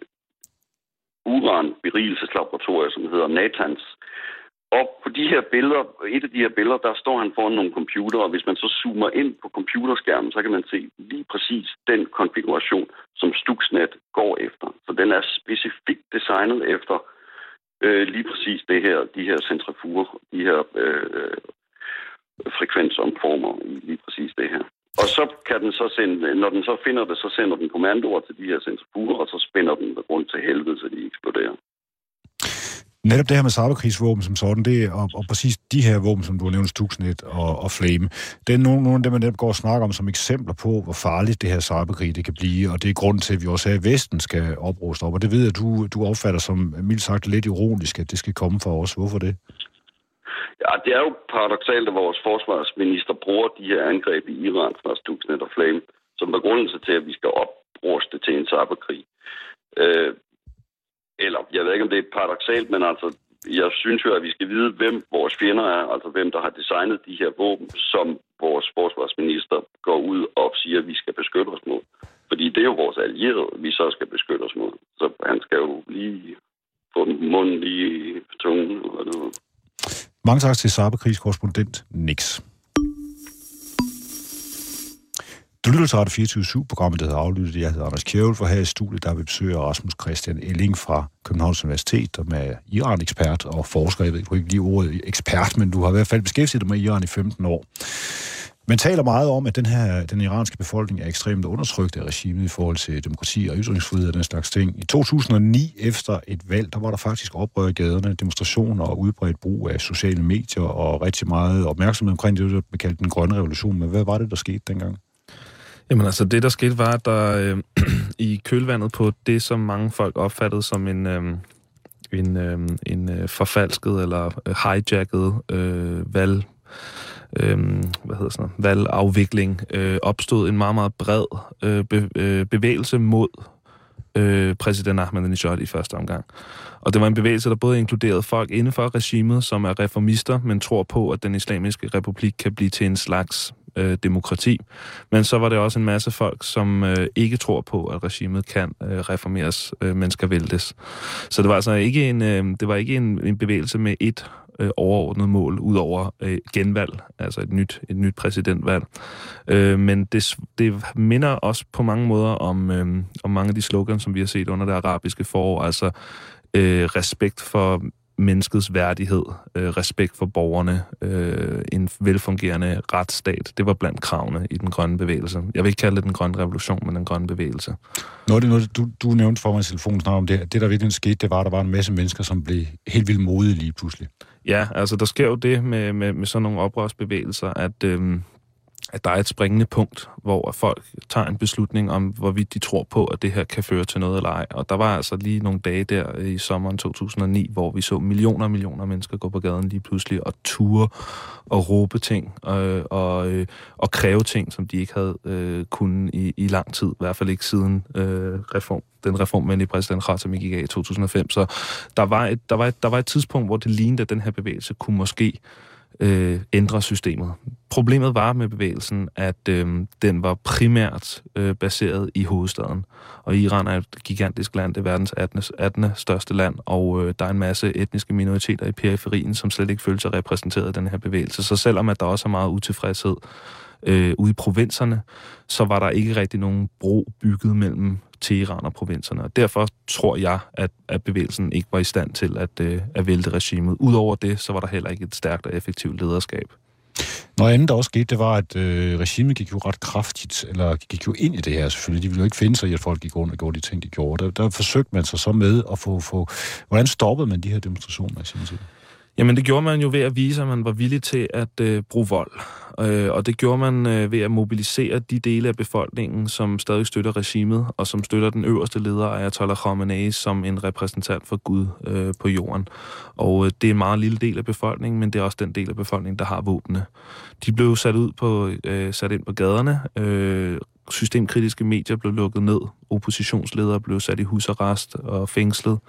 uran-berigelseslaboratorium, som hedder Natanz. Og på de her billeder, et af de her billeder, der står han foran nogle computere, og hvis man så zoomer ind på computerskærmen, så kan man se lige præcis den konfiguration, som Stuxnet går efter. Så den er specifikt designet efter øh, lige præcis det her, de her centrifuger, de her øh, frekvensomformer, lige præcis det her. Og så kan den så sende, når den så finder det, så sender den kommandoer til de her centrifuger, og så spænder den rundt til helvede, så de eksploderer. Netop det her med cyberkrigsvåben som sådan, det er, og, og præcis de her våben, som du har nævnt, Stuxnet og, og Flame, det er nogle, nogle af dem, man netop går og snakker om som eksempler på, hvor farligt det her cyberkrig det kan blive, og det er grunden til, at vi også her i Vesten skal opruste op, og det ved jeg, at du, du opfatter som mildt sagt lidt ironisk, at det skal komme fra os. Hvorfor det? Ja, det er jo paradoksalt, at vores forsvarsminister bruger de her angreb i Iran fra Stuxnet og Flame som begrundelse til, at vi skal opruste til en cyberkrig. Øh, eller, jeg ved ikke, om det er paradoksalt, men altså, jeg synes jo, at vi skal vide, hvem vores fjender er, altså hvem der har designet de her våben, som vores forsvarsminister går ud og siger, at vi skal beskytte os mod. Fordi det er jo vores allierede, vi så skal beskytte os mod. Så han skal jo lige få munden lige i tungen, eller noget. Mange tak til cyberkrigskorrespondent Nix. Du lytter til Radio fireogtyve syv-programmet, der hedder Aflyttet. Jeg hedder Anders Kjærulf, for her i studiet, der vi besøger Rasmus Christian Elling fra Københavns Universitet, som er Iran-ekspert og forsker. Jeg ved ikke lige ordet ekspert, men du har i hvert fald beskæftiget dig med Iran i femten år. Man taler meget om, at den her den iranske befolkning er ekstremt undertrykt af regimet i forhold til demokrati og ytringsfrihed og den slags ting. I to tusind og ni, efter et valg, der var der faktisk oprør i gaderne, demonstrationer og udbredt brug af sociale medier og rigtig meget opmærksomhed omkring det, der blev kaldt den grønne revolution. Men hvad var det, der skete dengang? Jamen altså, det der skete var, at der øh, i kølvandet på det, som mange folk opfattede som en, øh, en, øh, en øh, forfalsket eller hijacket øh, valg, Øhm, hvad hedder sådan noget, valgafvikling, øh, opstod en meget, meget bred øh, be, øh, bevægelse mod øh, præsident Ahmadinejad i første omgang. Og det var en bevægelse, der både inkluderede folk inden for regimet, som er reformister, men tror på, at den islamiske republik kan blive til en slags øh, demokrati. Men så var det også en masse folk, som øh, ikke tror på, at regimet kan øh, reformeres, øh, men skal væltes. Så det var altså ikke en, øh, det var ikke en, en bevægelse med et øh, overordnet mål, ud over øh, genvalg, altså et nyt, et nyt præsidentvalg. Øh, men det, det minder også på mange måder om, øh, om mange af de slogans, som vi har set under det arabiske forår, altså øh, respekt for menneskets værdighed, øh, respekt for borgerne, øh, en velfungerende retsstat. Det var blandt kravene i den grønne bevægelse. Jeg vil ikke kalde det den grønne revolution, men den grønne bevægelse. Noget, det, noget du, du nævnte for mig i telefonen snart om det. Det, der virkelig skete, det var, at der var en masse mennesker, som blev helt vildt modige lige pludselig. Ja, altså der sker jo det med, med, med sådan nogle oprørsbevægelser, at... Øh, at der er et springende punkt, hvor folk tager en beslutning om, hvorvidt de tror på, at det her kan føre til noget eller ej. Og der var altså lige nogle dage der i sommeren to tusind og ni, hvor vi så millioner og millioner af mennesker gå på gaden lige pludselig og ture og råbe ting og, og, og kræve ting, som de ikke havde øh, kunnet i, i lang tid. I hvert fald ikke siden øh, reform, den reformvenlige præsident Khatami gik af i to tusind og fem. Så der var, et, der, var et, der var et tidspunkt, hvor det lignede, at den her bevægelse kunne måske øh, ændre systemet. Problemet var med bevægelsen, at øh, den var primært øh, baseret i hovedstaden. Og Iran er et gigantisk land, det er verdens attende største land, og øh, der er en masse etniske minoriteter i periferien, som slet ikke føler sig repræsenteret i den her bevægelse. Så selvom at der også er meget utilfredshed øh, ude i provinserne, så var der ikke rigtig nogen bro bygget mellem Teheran og provinserne. Og derfor tror jeg, at, at bevægelsen ikke var i stand til at, øh, at vælte regimet. Udover det, så var der heller ikke et stærkt og effektivt lederskab. Noget andet, der også skete, det var, at øh, regimet gik jo ret kraftigt, eller gik jo ind i det her selvfølgelig. De ville jo ikke finde sig i, at folk gik rundt og gjorde de ting, de gjorde. Der, der forsøgte man sig så med at få, få... Hvordan stoppede man de her demonstrationer i sin tid? Jamen, det gjorde man jo ved at vise, at man var villig til at øh, bruge vold. Øh, og det gjorde man øh, ved at mobilisere de dele af befolkningen, som stadig støtter regimet, og som støtter den øverste leder, Ayatollah Khamenei, som en repræsentant for Gud øh, på jorden. Og øh, det er en meget lille del af befolkningen, men det er også den del af befolkningen, der har våbne. De blev sat ud på, øh, sat ind på gaderne. Øh, Systemkritiske medier blev lukket ned. Oppositionsledere blev sat i husarrest og fængslet.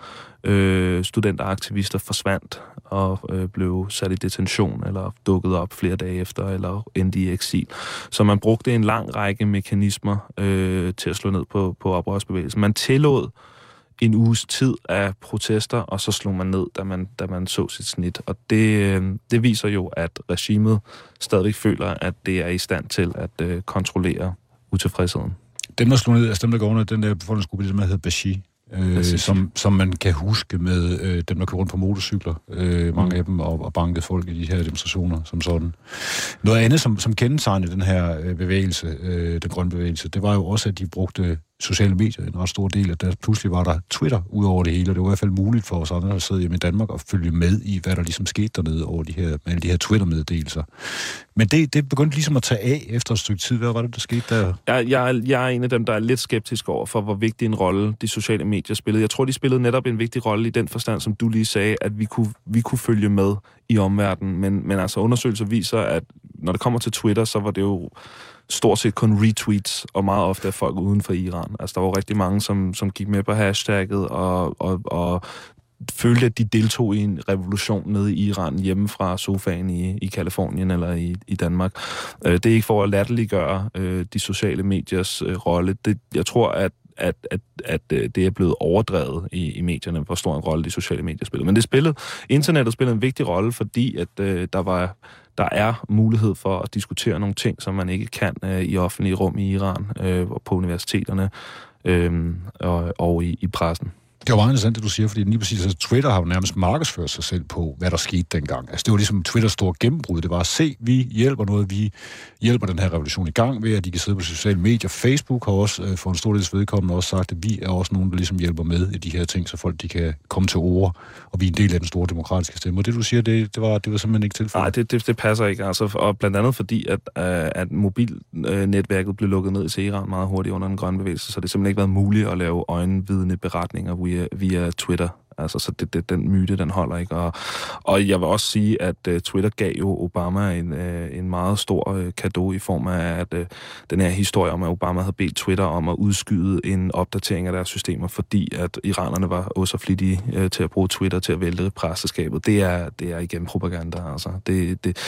Øh, studenteraktivister forsvandt og øh, blev sat i detention eller dukket op flere dage efter eller endte i eksil. Så man brugte en lang række mekanismer øh, til at slå ned på, på oprørsbevægelsen. Man tillod en uges tid af protester, og så slog man ned, da man, da man så sit snit. Og det, øh, det viser jo, at regimet stadig føler, at det er i stand til at øh, kontrollere utilfredsheden. Dem, der slog ned, altså dem, der går under den der befolkningsgruppe, det der hedder Bashi, øh, som, som man kan huske med øh, dem, der kører rundt på motorcykler, øh, mange mm. af dem, og, og bankede folk i de her demonstrationer som sådan. Noget andet, som, som kendetegnede den her øh, bevægelse, øh, den grønne bevægelse, det var jo også, at de brugte sociale medier en ret stor del, at der pludselig var der Twitter ud over det hele, og det var i hvert fald muligt for os andre, der sidder hjemme i Danmark, og følge med i, hvad der ligesom skete dernede over de her, med de her Twitter-meddelelser. Men det, det begyndte ligesom at tage af efter et stykke tid. Hvad var det, der skete der? Jeg, jeg, jeg er en af dem, der er lidt skeptisk over for, hvor vigtig en rolle de sociale medier spillede. Jeg tror, de spillede netop en vigtig rolle i den forstand, som du lige sagde, at vi kunne, vi kunne følge med i omverdenen. Men, men altså undersøgelser viser, at når det kommer til Twitter, så var det jo stort set kun retweets, og meget ofte af folk uden for Iran. Altså, der var rigtig mange, som, som gik med på hashtagget, og, og, og følte, at de deltog i en revolution nede i Iran, hjemme fra sofaen i, i Kalifornien eller i, i Danmark. Det er ikke for at latterliggøre øh, de sociale mediers øh, rolle. Det, jeg tror, at At, at, at det er blevet overdrevet i, i medierne, hvor stor en rolle de sociale medier spiller. Men det spillede, internettet spiller en vigtig rolle, fordi at øh, der var der er mulighed for at diskutere nogle ting, som man ikke kan øh, i offentlige rum i Iran, øh, på universiteterne øh, og, og i, i pressen. Det var meget interessant, det du siger, fordi lige præcis, altså, Twitter har jo nærmest markedsført sig selv på, hvad der skete dengang. Altså, det var ligesom Twitters store gennembrud. Det var at se, vi hjælper noget, vi hjælper den her revolution i gang ved, at de kan sidde på sociale medier. Facebook har også, øh, for en stor dels vedkommende, også sagt, at vi er også nogen, der ligesom hjælper med i de her ting, så folk de kan komme til ord, og vi er en del af den store demokratiske stemme. Og det, du siger, det, det, var, det var simpelthen ikke tilfældet. Nej, det, det, det passer ikke. Altså, og blandt andet fordi, at, at mobilnetværket blev lukket ned i Teheran meget hurtigt under den grønne bevægelse, så det simpelthen ikke været muligt at lave øjenvidende beretninger via, via Twitter. Altså, så det, det, den myte, den holder ikke. Og, og jeg vil også sige, at uh, Twitter gav jo Obama en, uh, en meget stor uh, cadeau i form af, at uh, den her historie om, at Obama havde bedt Twitter om at udskyde en opdatering af deres systemer, fordi at iranerne var også flittige uh, til at bruge Twitter til at vælte præsteskabet. Det er, det er igen propaganda, altså. Det, det,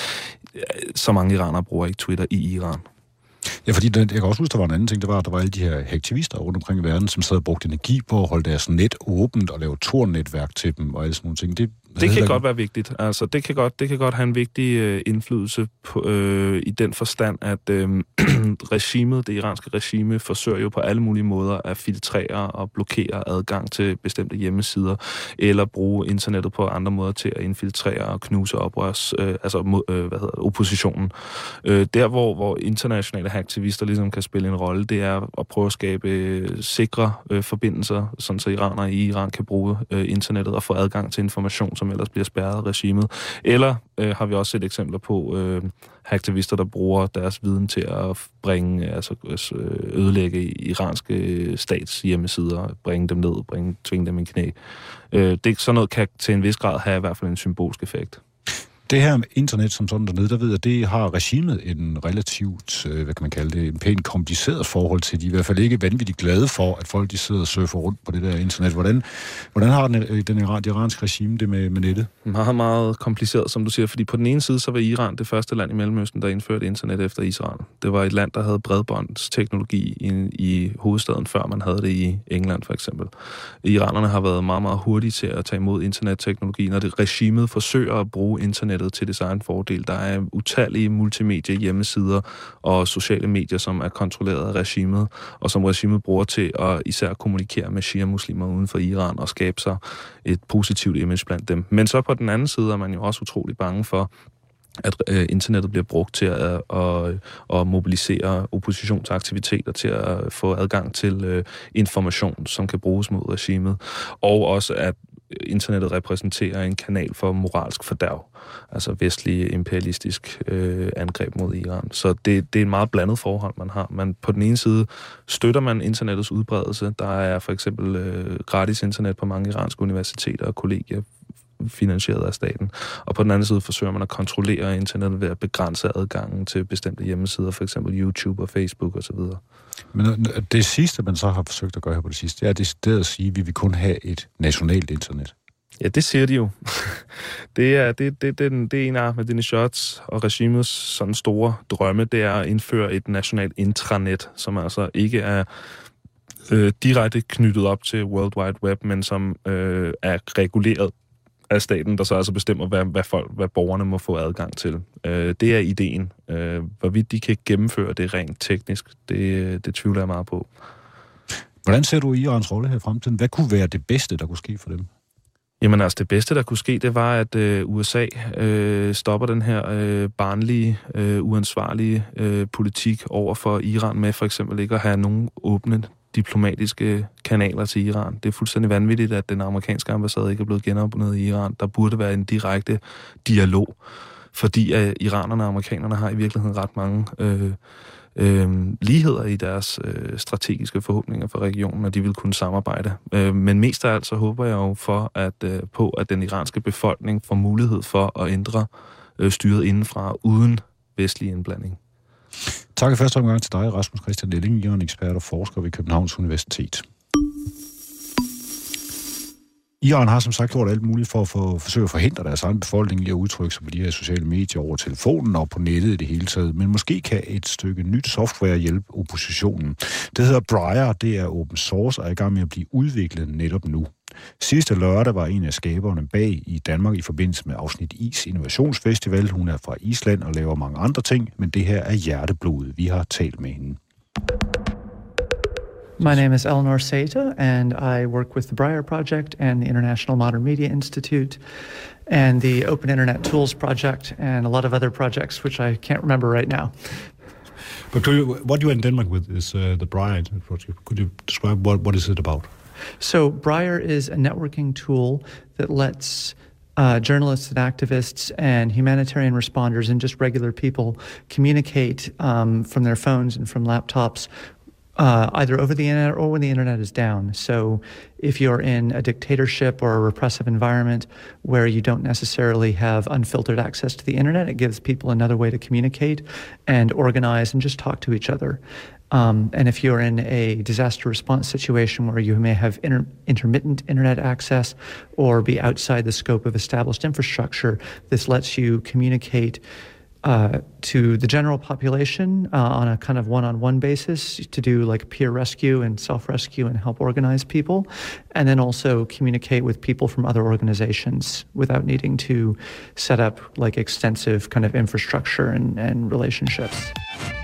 så mange iranere bruger ikke Twitter i Iran. Ja, fordi jeg kan også huske, der var en anden ting, det var, at der var alle de her aktivister rundt omkring i verden, som sad og brugte energi på at holde deres net åbent og lave Tor-netværk til dem og alle sådan nogle ting. Det, det kan godt være vigtigt. Altså, det kan godt, det kan godt have en vigtig øh, indflydelse på, øh, i den forstand, at øh, regimet, det iranske regime, forsøger jo på alle mulige måder at filtrere og blokere adgang til bestemte hjemmesider, eller bruge internettet på andre måder til at infiltrere og knuse oprørs, øh, altså mod, øh, hvad hedder det, oppositionen. Øh, der, hvor, hvor internationale aktivister ligesom kan spille en rolle, det er at prøve at skabe øh, sikre øh, forbindelser, sådan så iranere i Iran kan bruge øh, internettet og få adgang til information, som ellers bliver spærret af regimet. Eller øh, har vi også set eksempler på øh, aktivister, der bruger deres viden til at bringe, altså ødelægge iranske stats hjemmesider, bringe dem ned, bringe, tvinge dem i knæ. Øh, det, sådan noget kan til en vis grad have i hvert fald en symbolsk effekt. Det her internet som sådan dernede, der ved jeg, det har regimet en relativt, hvad kan man kalde det, en pænt kompliceret forhold til. De er i hvert fald ikke vanvittigt glade for, at folk de sidder og surfer rundt på det der internet. Hvordan, hvordan har den, den iranske regime det med, med nettet? Meget, meget kompliceret, som du siger, fordi på den ene side, så var Iran det første land i Mellemøsten, der indførte internet efter Israel. Det var et land, der havde bredbåndsteknologi i, i hovedstaden, før man havde det i England for eksempel. Iranerne har været meget, meget hurtige til at tage imod internetteknologi, når det regimet forsøger at bruge internettet til dets egen fordel. Der er utallige multimedie hjemmesider og sociale medier, som er kontrolleret af regimet, og som regimet bruger til at især kommunikere med shia-muslimer uden for Iran og skabe sig et positivt image blandt dem. Men så på den anden side er man jo også utrolig bange for, at øh, internettet bliver brugt til at, at, at mobilisere oppositionsaktiviteter, til at få adgang til øh, information, som kan bruges mod regimet, og også at internettet repræsenterer en kanal for moralsk fordærv, altså vestlig imperialistisk øh, angreb mod Iran. Så det, det er en meget blandet forhold, man har. Man, på den ene side støtter man internettets udbredelse. Der er for eksempel øh, gratis internet på mange iranske universiteter og kollegier, finansieret af staten. Og på den anden side forsøger man at kontrollere internettet ved at begrænse adgangen til bestemte hjemmesider, for eksempel YouTube og Facebook osv. Men det sidste, man så har forsøgt at gøre her på det sidste, er det er at sige, at vi vil kun have et nationalt internet. Ja, det siger de jo. det, er, det, det, det, det er en af Ahmadinejad og regimets sådan store drømme, det er at indføre et nationalt intranet, som altså ikke er øh, direkte knyttet op til World Wide Web, men som øh, er reguleret af staten, der så altså bestemmer, hvad, hvad, folk, hvad borgerne må få adgang til. Øh, det er ideen. Øh, hvorvidt de kan gennemføre det rent teknisk, det, det tvivler jeg meget på. Hvordan ser du Irans rolle her i fremtiden? Hvad kunne være det bedste, der kunne ske for dem? Jamen altså, det bedste, der kunne ske, det var, at øh, U S A øh, stopper den her øh, barnlige, øh, uansvarlige øh, politik over for Iran med for eksempel ikke at have nogen åbne diplomatiske kanaler til Iran. Det er fuldstændig vanvittigt, at den amerikanske ambassade ikke er blevet genåbnet i Iran. Der burde være en direkte dialog, fordi at iranerne og amerikanerne har i virkeligheden ret mange øh, øh, ligheder i deres øh, strategiske forhåbninger for regionen, og de vil kunne samarbejde. Øh, men mest af alt så håber jeg jo for, at, øh, på, at den iranske befolkning får mulighed for at ændre øh, styret indenfra uden vestlig indblanding. Tak i første omgang til dig, Rasmus Christian Elling, Iran ekspert og forsker ved Københavns Universitet. Iran har som sagt gjort alt muligt for at få, forsøge at forhindre deres egen befolkning i at udtrykke sig på de her sociale medier over telefonen og på nettet i det hele taget. Men måske kan et stykke nyt software hjælpe oppositionen. Det hedder Briar, det er open source og er i gang med at blive udviklet netop nu. Sidste lørdag var en af skaberne bag i Danmark i forbindelse med Afsnit Is Innovationsfestival. Hun er fra Island og laver mange andre ting, men det her er hjerteblodet. Vi har talt med hende. My name is Eleanor Saita, and I work with the Briar Project and the International Modern Media Institute and the Open Internet Tools Project and a lot of other projects, which I can't remember right now. But could you, what you are in Denmark with is uh, the Briar Project. Could you describe what, what is it about? So Briar is a networking tool that lets uh, journalists and activists and humanitarian responders and just regular people communicate um, from their phones and from laptops Uh, either over the internet or when the internet is down. So if you're in a dictatorship or a repressive environment where you don't necessarily have unfiltered access to the internet, it gives people another way to communicate and organize and just talk to each other. Um, and if you're in a disaster response situation where you may have inter- intermittent internet access or be outside the scope of established infrastructure, this lets you communicate Uh, to the general population uh, on a kind of one-on-one basis to do like peer rescue and self-rescue and help organize people, and then also communicate with people from other organizations without needing to set up like extensive kind of infrastructure and, and relationships.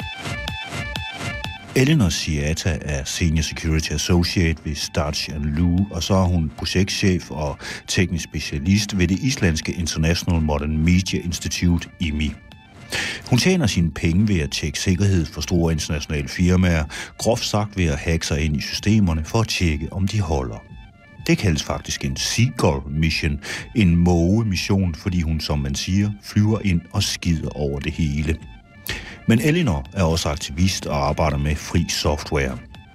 Eleanor Siata er Senior Security Associate ved Starch and Lou, og så er hun projektchef og teknisk specialist ved det islandske International Modern Media Institute, I M I. Hun tjener sine penge ved at tjekke sikkerhed for store internationale firmaer, groft sagt ved at hacke sig ind i systemerne for at tjekke, om de holder. Det kaldes faktisk en Seagull-mission, en måge-mission, fordi hun, som man siger, flyver ind og skider over det hele. Men Eleanor er også aktivist og arbejder med fri software.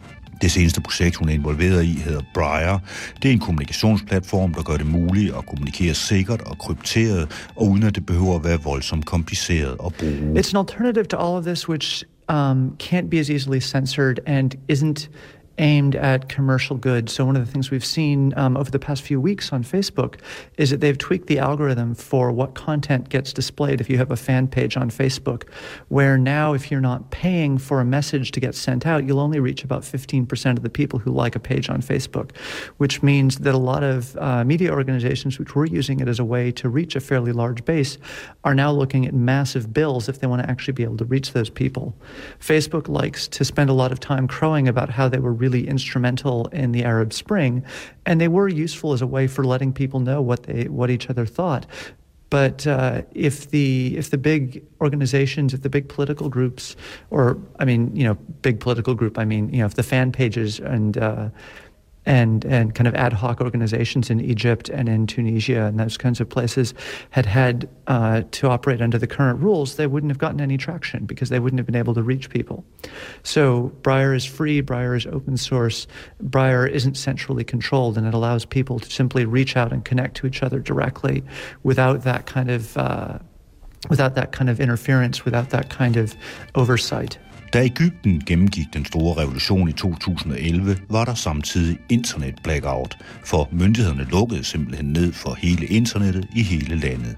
Det seneste projekt, hun er involveret i, hedder Briar. Det er en kommunikationsplatform, der gør det muligt at kommunikere sikkert og krypteret, og uden at det behøver at være voldsomt kompliceret at bruge. It's an alternative to all of this, which um, can't be as easily censored and isn't aimed at commercial goods. So one of the things we've seen um, over the past few weeks on Facebook is that they've tweaked the algorithm for what content gets displayed if you have a fan page on Facebook, where now if you're not paying for a message to get sent out, you'll only reach about fifteen percent of the people who like a page on Facebook, which means that a lot of uh, media organizations, which were using it as a way to reach a fairly large base, are now looking at massive bills if they want to actually be able to reach those people. Facebook likes to spend a lot of time crowing about how they were really instrumental in the Arab Spring, and they were useful as a way for letting people know what they what each other thought. But uh, if the if the big organizations, if the big political groups, or I mean, you know, big political group, I mean, you know, if the fan pages and uh, and and kind of ad hoc organizations in Egypt and in Tunisia and those kinds of places had had uh, to operate under the current rules, they wouldn't have gotten any traction because they wouldn't have been able to reach people. So Briar is free, Briar is open source, Briar isn't centrally controlled, and it allows people to simply reach out and connect to each other directly without that kind of uh, without that kind of interference, without that kind of oversight. Da Egypten gennemgik den store revolution i to tusind og elleve, var der samtidig internet-blackout, for myndighederne lukkede simpelthen ned for hele internettet i hele landet.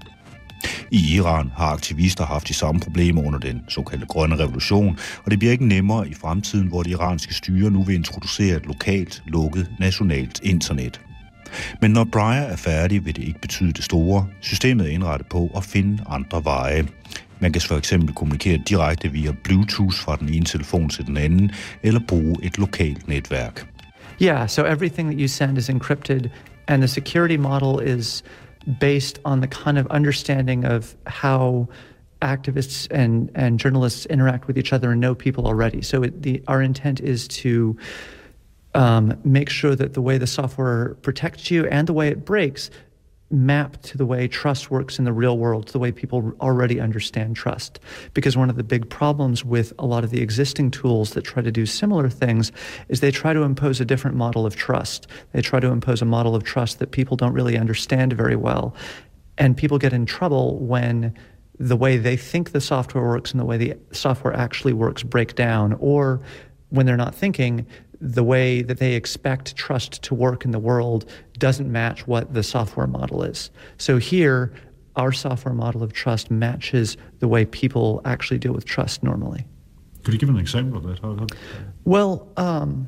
I Iran har aktivister haft de samme problemer under den såkaldte grønne revolution, og det bliver ikke nemmere i fremtiden, hvor det iranske styre nu vil introducere et lokalt, lukket, nationalt internet. Men når Briar er færdig, vil det ikke betyde det store. Systemet er indrettet på at finde andre veje. Man kan for eksempel kommunikere direkte via Bluetooth fra den ene telefon til den anden, eller bruge et lokalt netværk. Yeah, so everything that you send is encrypted, and the security model is based on the kind of understanding of how activists and, and journalists interact with each other and know people already. So it, the, our intent is to um, make sure that the way the software protects you and the way it breaks map to the way trust works in the real world, to the way people already understand trust. Because one of the big problems with a lot of the existing tools that try to do similar things is they try to impose a different model of trust. They try to impose a model of trust that people don't really understand very well. And people get in trouble when the way they think the software works and the way the software actually works break down, or when they're not thinking, the way that they expect trust to work in the world doesn't match what the software model is. So here, our software model of trust matches the way people actually deal with trust normally. Could you give an example of that? How, how... Well, um,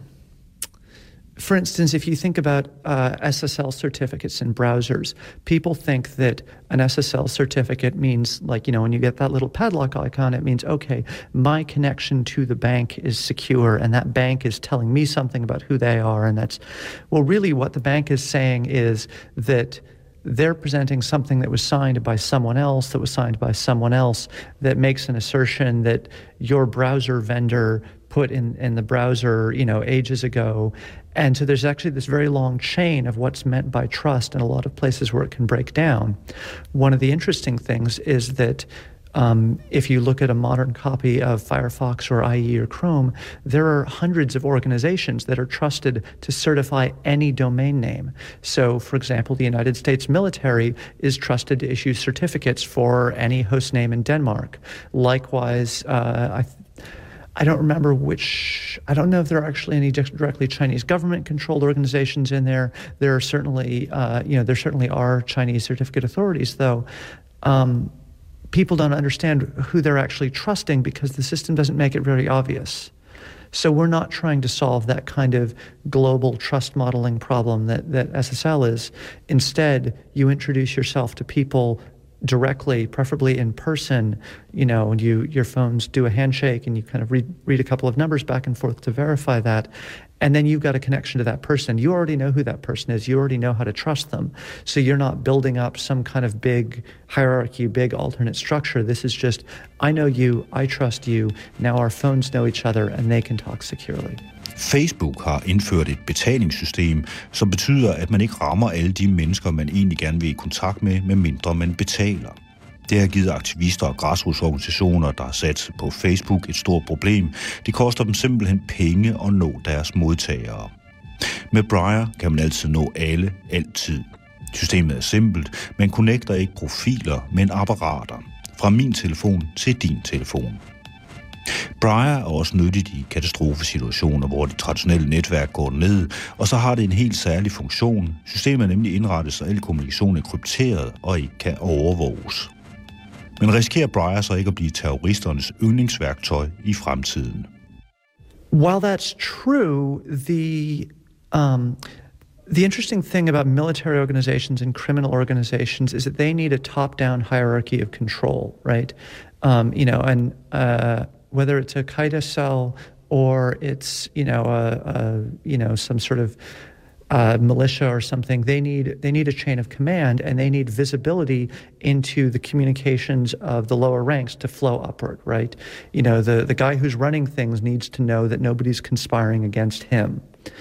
for instance, if you think about uh, S S L certificates in browsers, people think that an S S L certificate means, like, you know, when you get that little padlock icon, it means, okay, my connection to the bank is secure, and that bank is telling me something about who they are, and that's, well, really what the bank is saying is that they're presenting something that was signed by someone else, that was signed by someone else, that makes an assertion that your browser vendor put in, in the browser, you know, ages ago. And so there's actually this very long chain of what's meant by trust in a lot of places where it can break down. One of the interesting things is that um, if you look at a modern copy of Firefox or I E or Chrome, there are hundreds of organizations that are trusted to certify any domain name. So, for example, the United States military is trusted to issue certificates for any host name in Denmark. Likewise, uh, I I don't remember which, I don't know if there are actually any directly Chinese government-controlled organizations in there. There are certainly, uh, you know, there certainly are Chinese certificate authorities, though. Um, people don't understand who they're actually trusting because the system doesn't make it very obvious. So we're not trying to solve that kind of global trust modeling problem that, that S S L is. Instead, you introduce yourself to people directly, preferably in person, you know, and you your phones do a handshake and you kind of read read a couple of numbers back and forth to verify that, and then you've got a connection to that person. You already know who that person is. You already know how to trust them. So you're not building up some kind of big hierarchy, big alternate structure. This is just, I know you, I trust you. Now our phones know each other and they can talk securely. Facebook har indført et betalingssystem, som betyder, at man ikke rammer alle de mennesker, man egentlig gerne vil i kontakt med, medmindre man betaler. Det har givet aktivister og græsrodsorganisationer, der har sat på Facebook, et stort problem. Det koster dem simpelthen penge at nå deres modtagere. Med Briar kan man altid nå alle, altid. Systemet er simpelt, man connecter ikke profiler, men apparater. Fra min telefon til din telefon. Briar er også nyttigt i katastrofesituationer, hvor det traditionelle netværk går ned, og så har det en helt særlig funktion. Systemet er nemlig indrettet, så al kommunikation er krypteret og ikke kan overvåges. Men risikerer Briar så ikke at blive terroristernes yndlingsværktøj i fremtiden? While that's true, the um, the interesting thing about military organizations and criminal organizations is that they need a top-down hierarchy of control, right? Um, you know, and uh, whether it's a Qaeda cell or it's you know a, a you know some sort of Uh, militia or something, they need they need a chain of command, and they need visibility into the communications of the lower ranks to flow upward, right? You know, the, the guy who's running things needs to know that nobody's conspiring against him.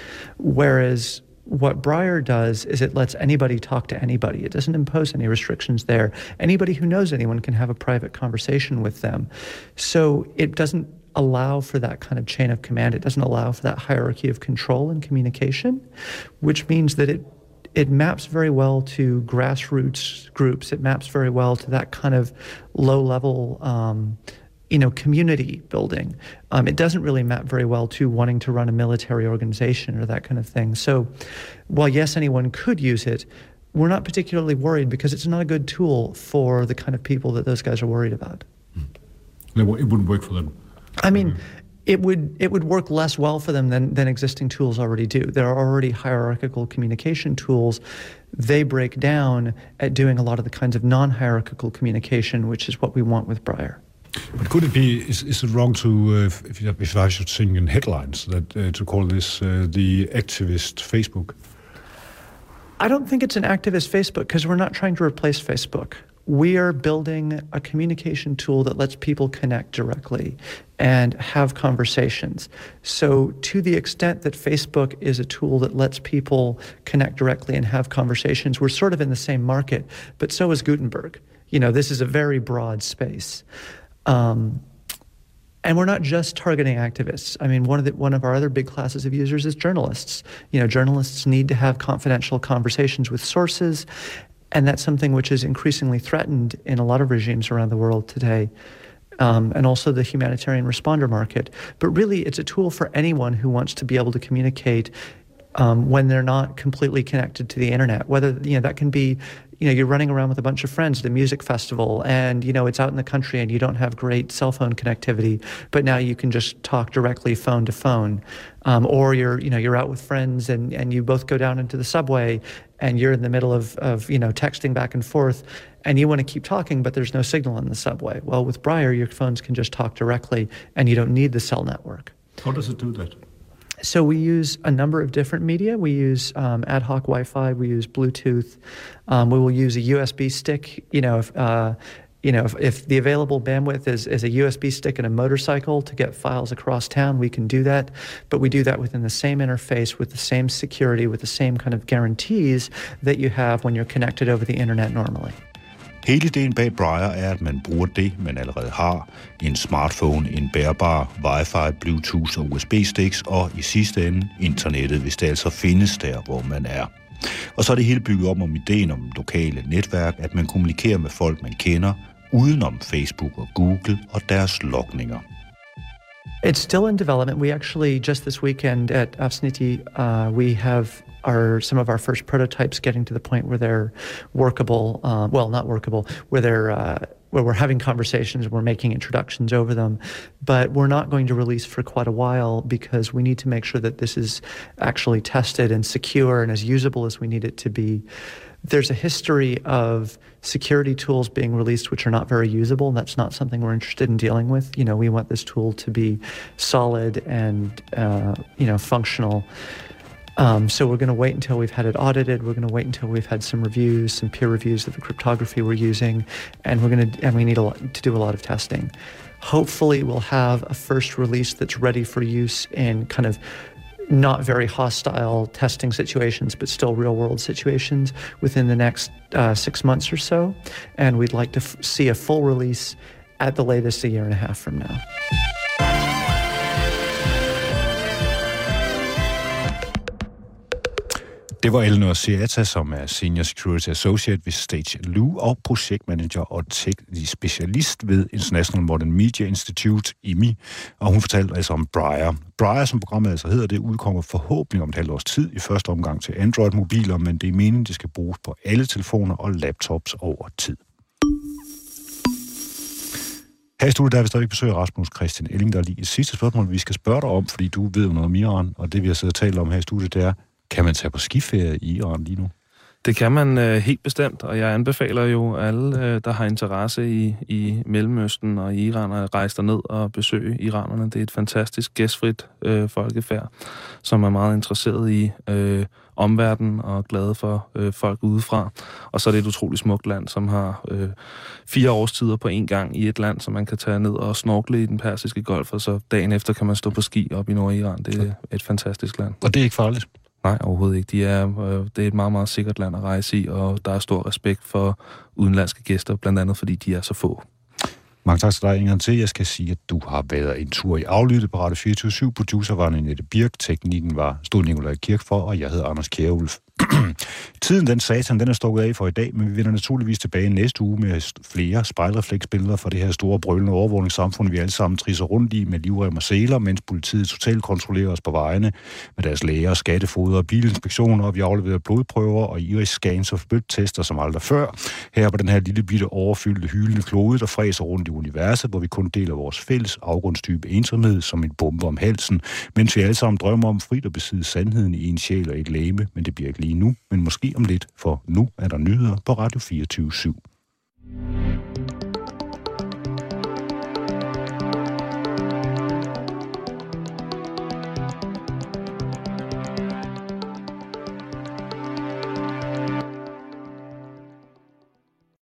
Whereas what Briar does is it lets anybody talk to anybody. It doesn't impose any restrictions there. Anybody who knows anyone can have a private conversation with them. So it doesn't allow for that kind of chain of command. It doesn't allow for that hierarchy of control and communication, which means that it it maps very well to grassroots groups. It maps very well to that kind of low-level, um, you know, community building. Um, it doesn't really map very well to wanting to run a military organization or that kind of thing. So while, yes, anyone could use it, we're not particularly worried because it's not a good tool for the kind of people that those guys are worried about. It wouldn't work for them. I mean, it would it would work less well for them than, than existing tools already do. There are already hierarchical communication tools. They break down at doing a lot of the kinds of non-hierarchical communication, which is what we want with Briar. But could it be, is, is it wrong to, uh, if, if I should sing in headlines, that uh, to call this uh, the activist Facebook? I don't think it's an activist Facebook because we're not trying to replace Facebook. We are building a communication tool that lets people connect directly and have conversations. So to the extent that Facebook is a tool that lets people connect directly and have conversations, we're sort of in the same market, but so is Gutenberg. You know, this is a very broad space. Um, and we're not just targeting activists. I mean, one of the, one of our other big classes of users is journalists. You know, journalists need to have confidential conversations with sources, and that's something which is increasingly threatened in a lot of regimes around the world today, um, and also the humanitarian responder market. But really, it's a tool for anyone who wants to be able to communicate um, when they're not completely connected to the internet. Whether, you know, that can be, you know, you're running around with a bunch of friends at a music festival and, you know, it's out in the country and you don't have great cell phone connectivity, but now you can just talk directly phone to phone. Um, or you're, you know, you're out with friends and, and you both go down into the subway and you're in the middle of, of, you know, texting back and forth and you want to keep talking, but there's no signal in the subway. Well, with Briar, your phones can just talk directly and you don't need the cell network. How does it do that? So we use a number of different media. We use um, ad hoc Wi-Fi. We use Bluetooth. Um, we will use a U S B stick. You know, if uh, you know if, if the available bandwidth is, is a U S B stick and a motorcycle to get files across town, we can do that. But we do that within the same interface, with the same security, with the same kind of guarantees that you have when you're connected over the internet normally. Hele ideen bag Briar er, at man bruger det, man allerede har. En smartphone, en bærbar, Wi-Fi, Bluetooth og U S B-sticks, og i sidste ende internettet, hvis det altså findes der, hvor man er. Og så er det hele bygget op om ideen om lokale netværk, at man kommunikerer med folk, man kender, udenom Facebook og Google og deres logninger. It's still in development. We actually, just this weekend at Afsniti, uh, we have our some of our first prototypes getting to the point where they're workable, uh, well, not workable, where they're uh, where we're having conversations, we're making introductions over them, but we're not going to release for quite a while because we need to make sure that this is actually tested and secure and as usable as we need it to be. There's a history of security tools being released which are not very usable, and that's not something we're interested in dealing with. You know, we want this tool to be solid and, uh, you know, functional. Um, so we're going to wait until we've had it audited. We're going to wait until we've had some reviews, some peer reviews of the cryptography we're using, and we're going to, and we need a lot, to do a lot of testing. Hopefully we'll have a first release that's ready for use in kind of not very hostile testing situations, but still real-world situations within the next uh, six months or so. And we'd like to f- see a full release at the latest a year and a half from now. Det var Eleanor Siata, som er Senior Security Associate ved Stage Lu og projektmanager og teknisk specialist ved International Modern Media Institute, I M I, og hun fortalte altså om Briar. Briar, som programmet altså hedder, det udkommer forhåbentlig om et halvt års tid i første omgang til Android-mobiler, men det er meningen, det skal bruges på alle telefoner og laptops over tid. Her i studiet, der vil stadig besøge Rasmus Christian Elling, der er lige et sidste spørgsmål, vi skal spørge dig om, fordi du ved jo noget om Iran, og det vi har siddet og talt om her i studiet, det er, kan man tage på skiferie i Iran lige nu? Det kan man øh, helt bestemt, og jeg anbefaler jo alle, øh, der har interesse i, i Mellemøsten og i Iran, at rejse derned og besøge iranerne. Det er et fantastisk gæstfrit øh, folkefærd, som er meget interesseret i øh, omverdenen og glade for øh, folk udefra. Og så er det et utroligt smukt land, som har øh, fire årstider på en gang i et land, som man kan tage ned og snorkle i den persiske golf, og så dagen efter kan man stå på ski op i Nordiran. Det er et fantastisk land. Og det er ikke farligt? Nej, overhovedet ikke. De er, øh, det er et meget, meget sikkert land at rejse i, og der er stor respekt for udenlandske gæster, blandt andet fordi de er så få. Mange tak til dig, Inger til. Jeg skal sige, at du har været en tur i Aflyttet på Radio fireogtyve syv. Producer var Annette Birk, teknikken var stod Nikolaj Kirk for, og jeg hedder Anders Kjærulf. Tiden, den satan, den er stukket af for i dag, men vi vender naturligvis tilbage næste uge med flere spejlrefleksbilleder fra det her store brølende overvågningssamfund, vi alle sammen trisser rundt i med livrem og seler, mens politiet totalt kontrollerer os på vejene med deres læger, skattefoder og bilinspektioner, og vi afleverer blodprøver og iris-scans og spyt-tester som aldrig før. Her på den her lille bitte overfyldte, hylende klode, der fræser rundt i universet, hvor vi kun deler vores fælles afgrundsdybe ensomhed som en bombe om halsen, mens vi alle sammen drømmer om frit at besidde sandheden i en sjæl og et legeme, men det bliver ikke lige nu, men måske om lidt, for nu er der nyheder på Radio fireogtyve syv.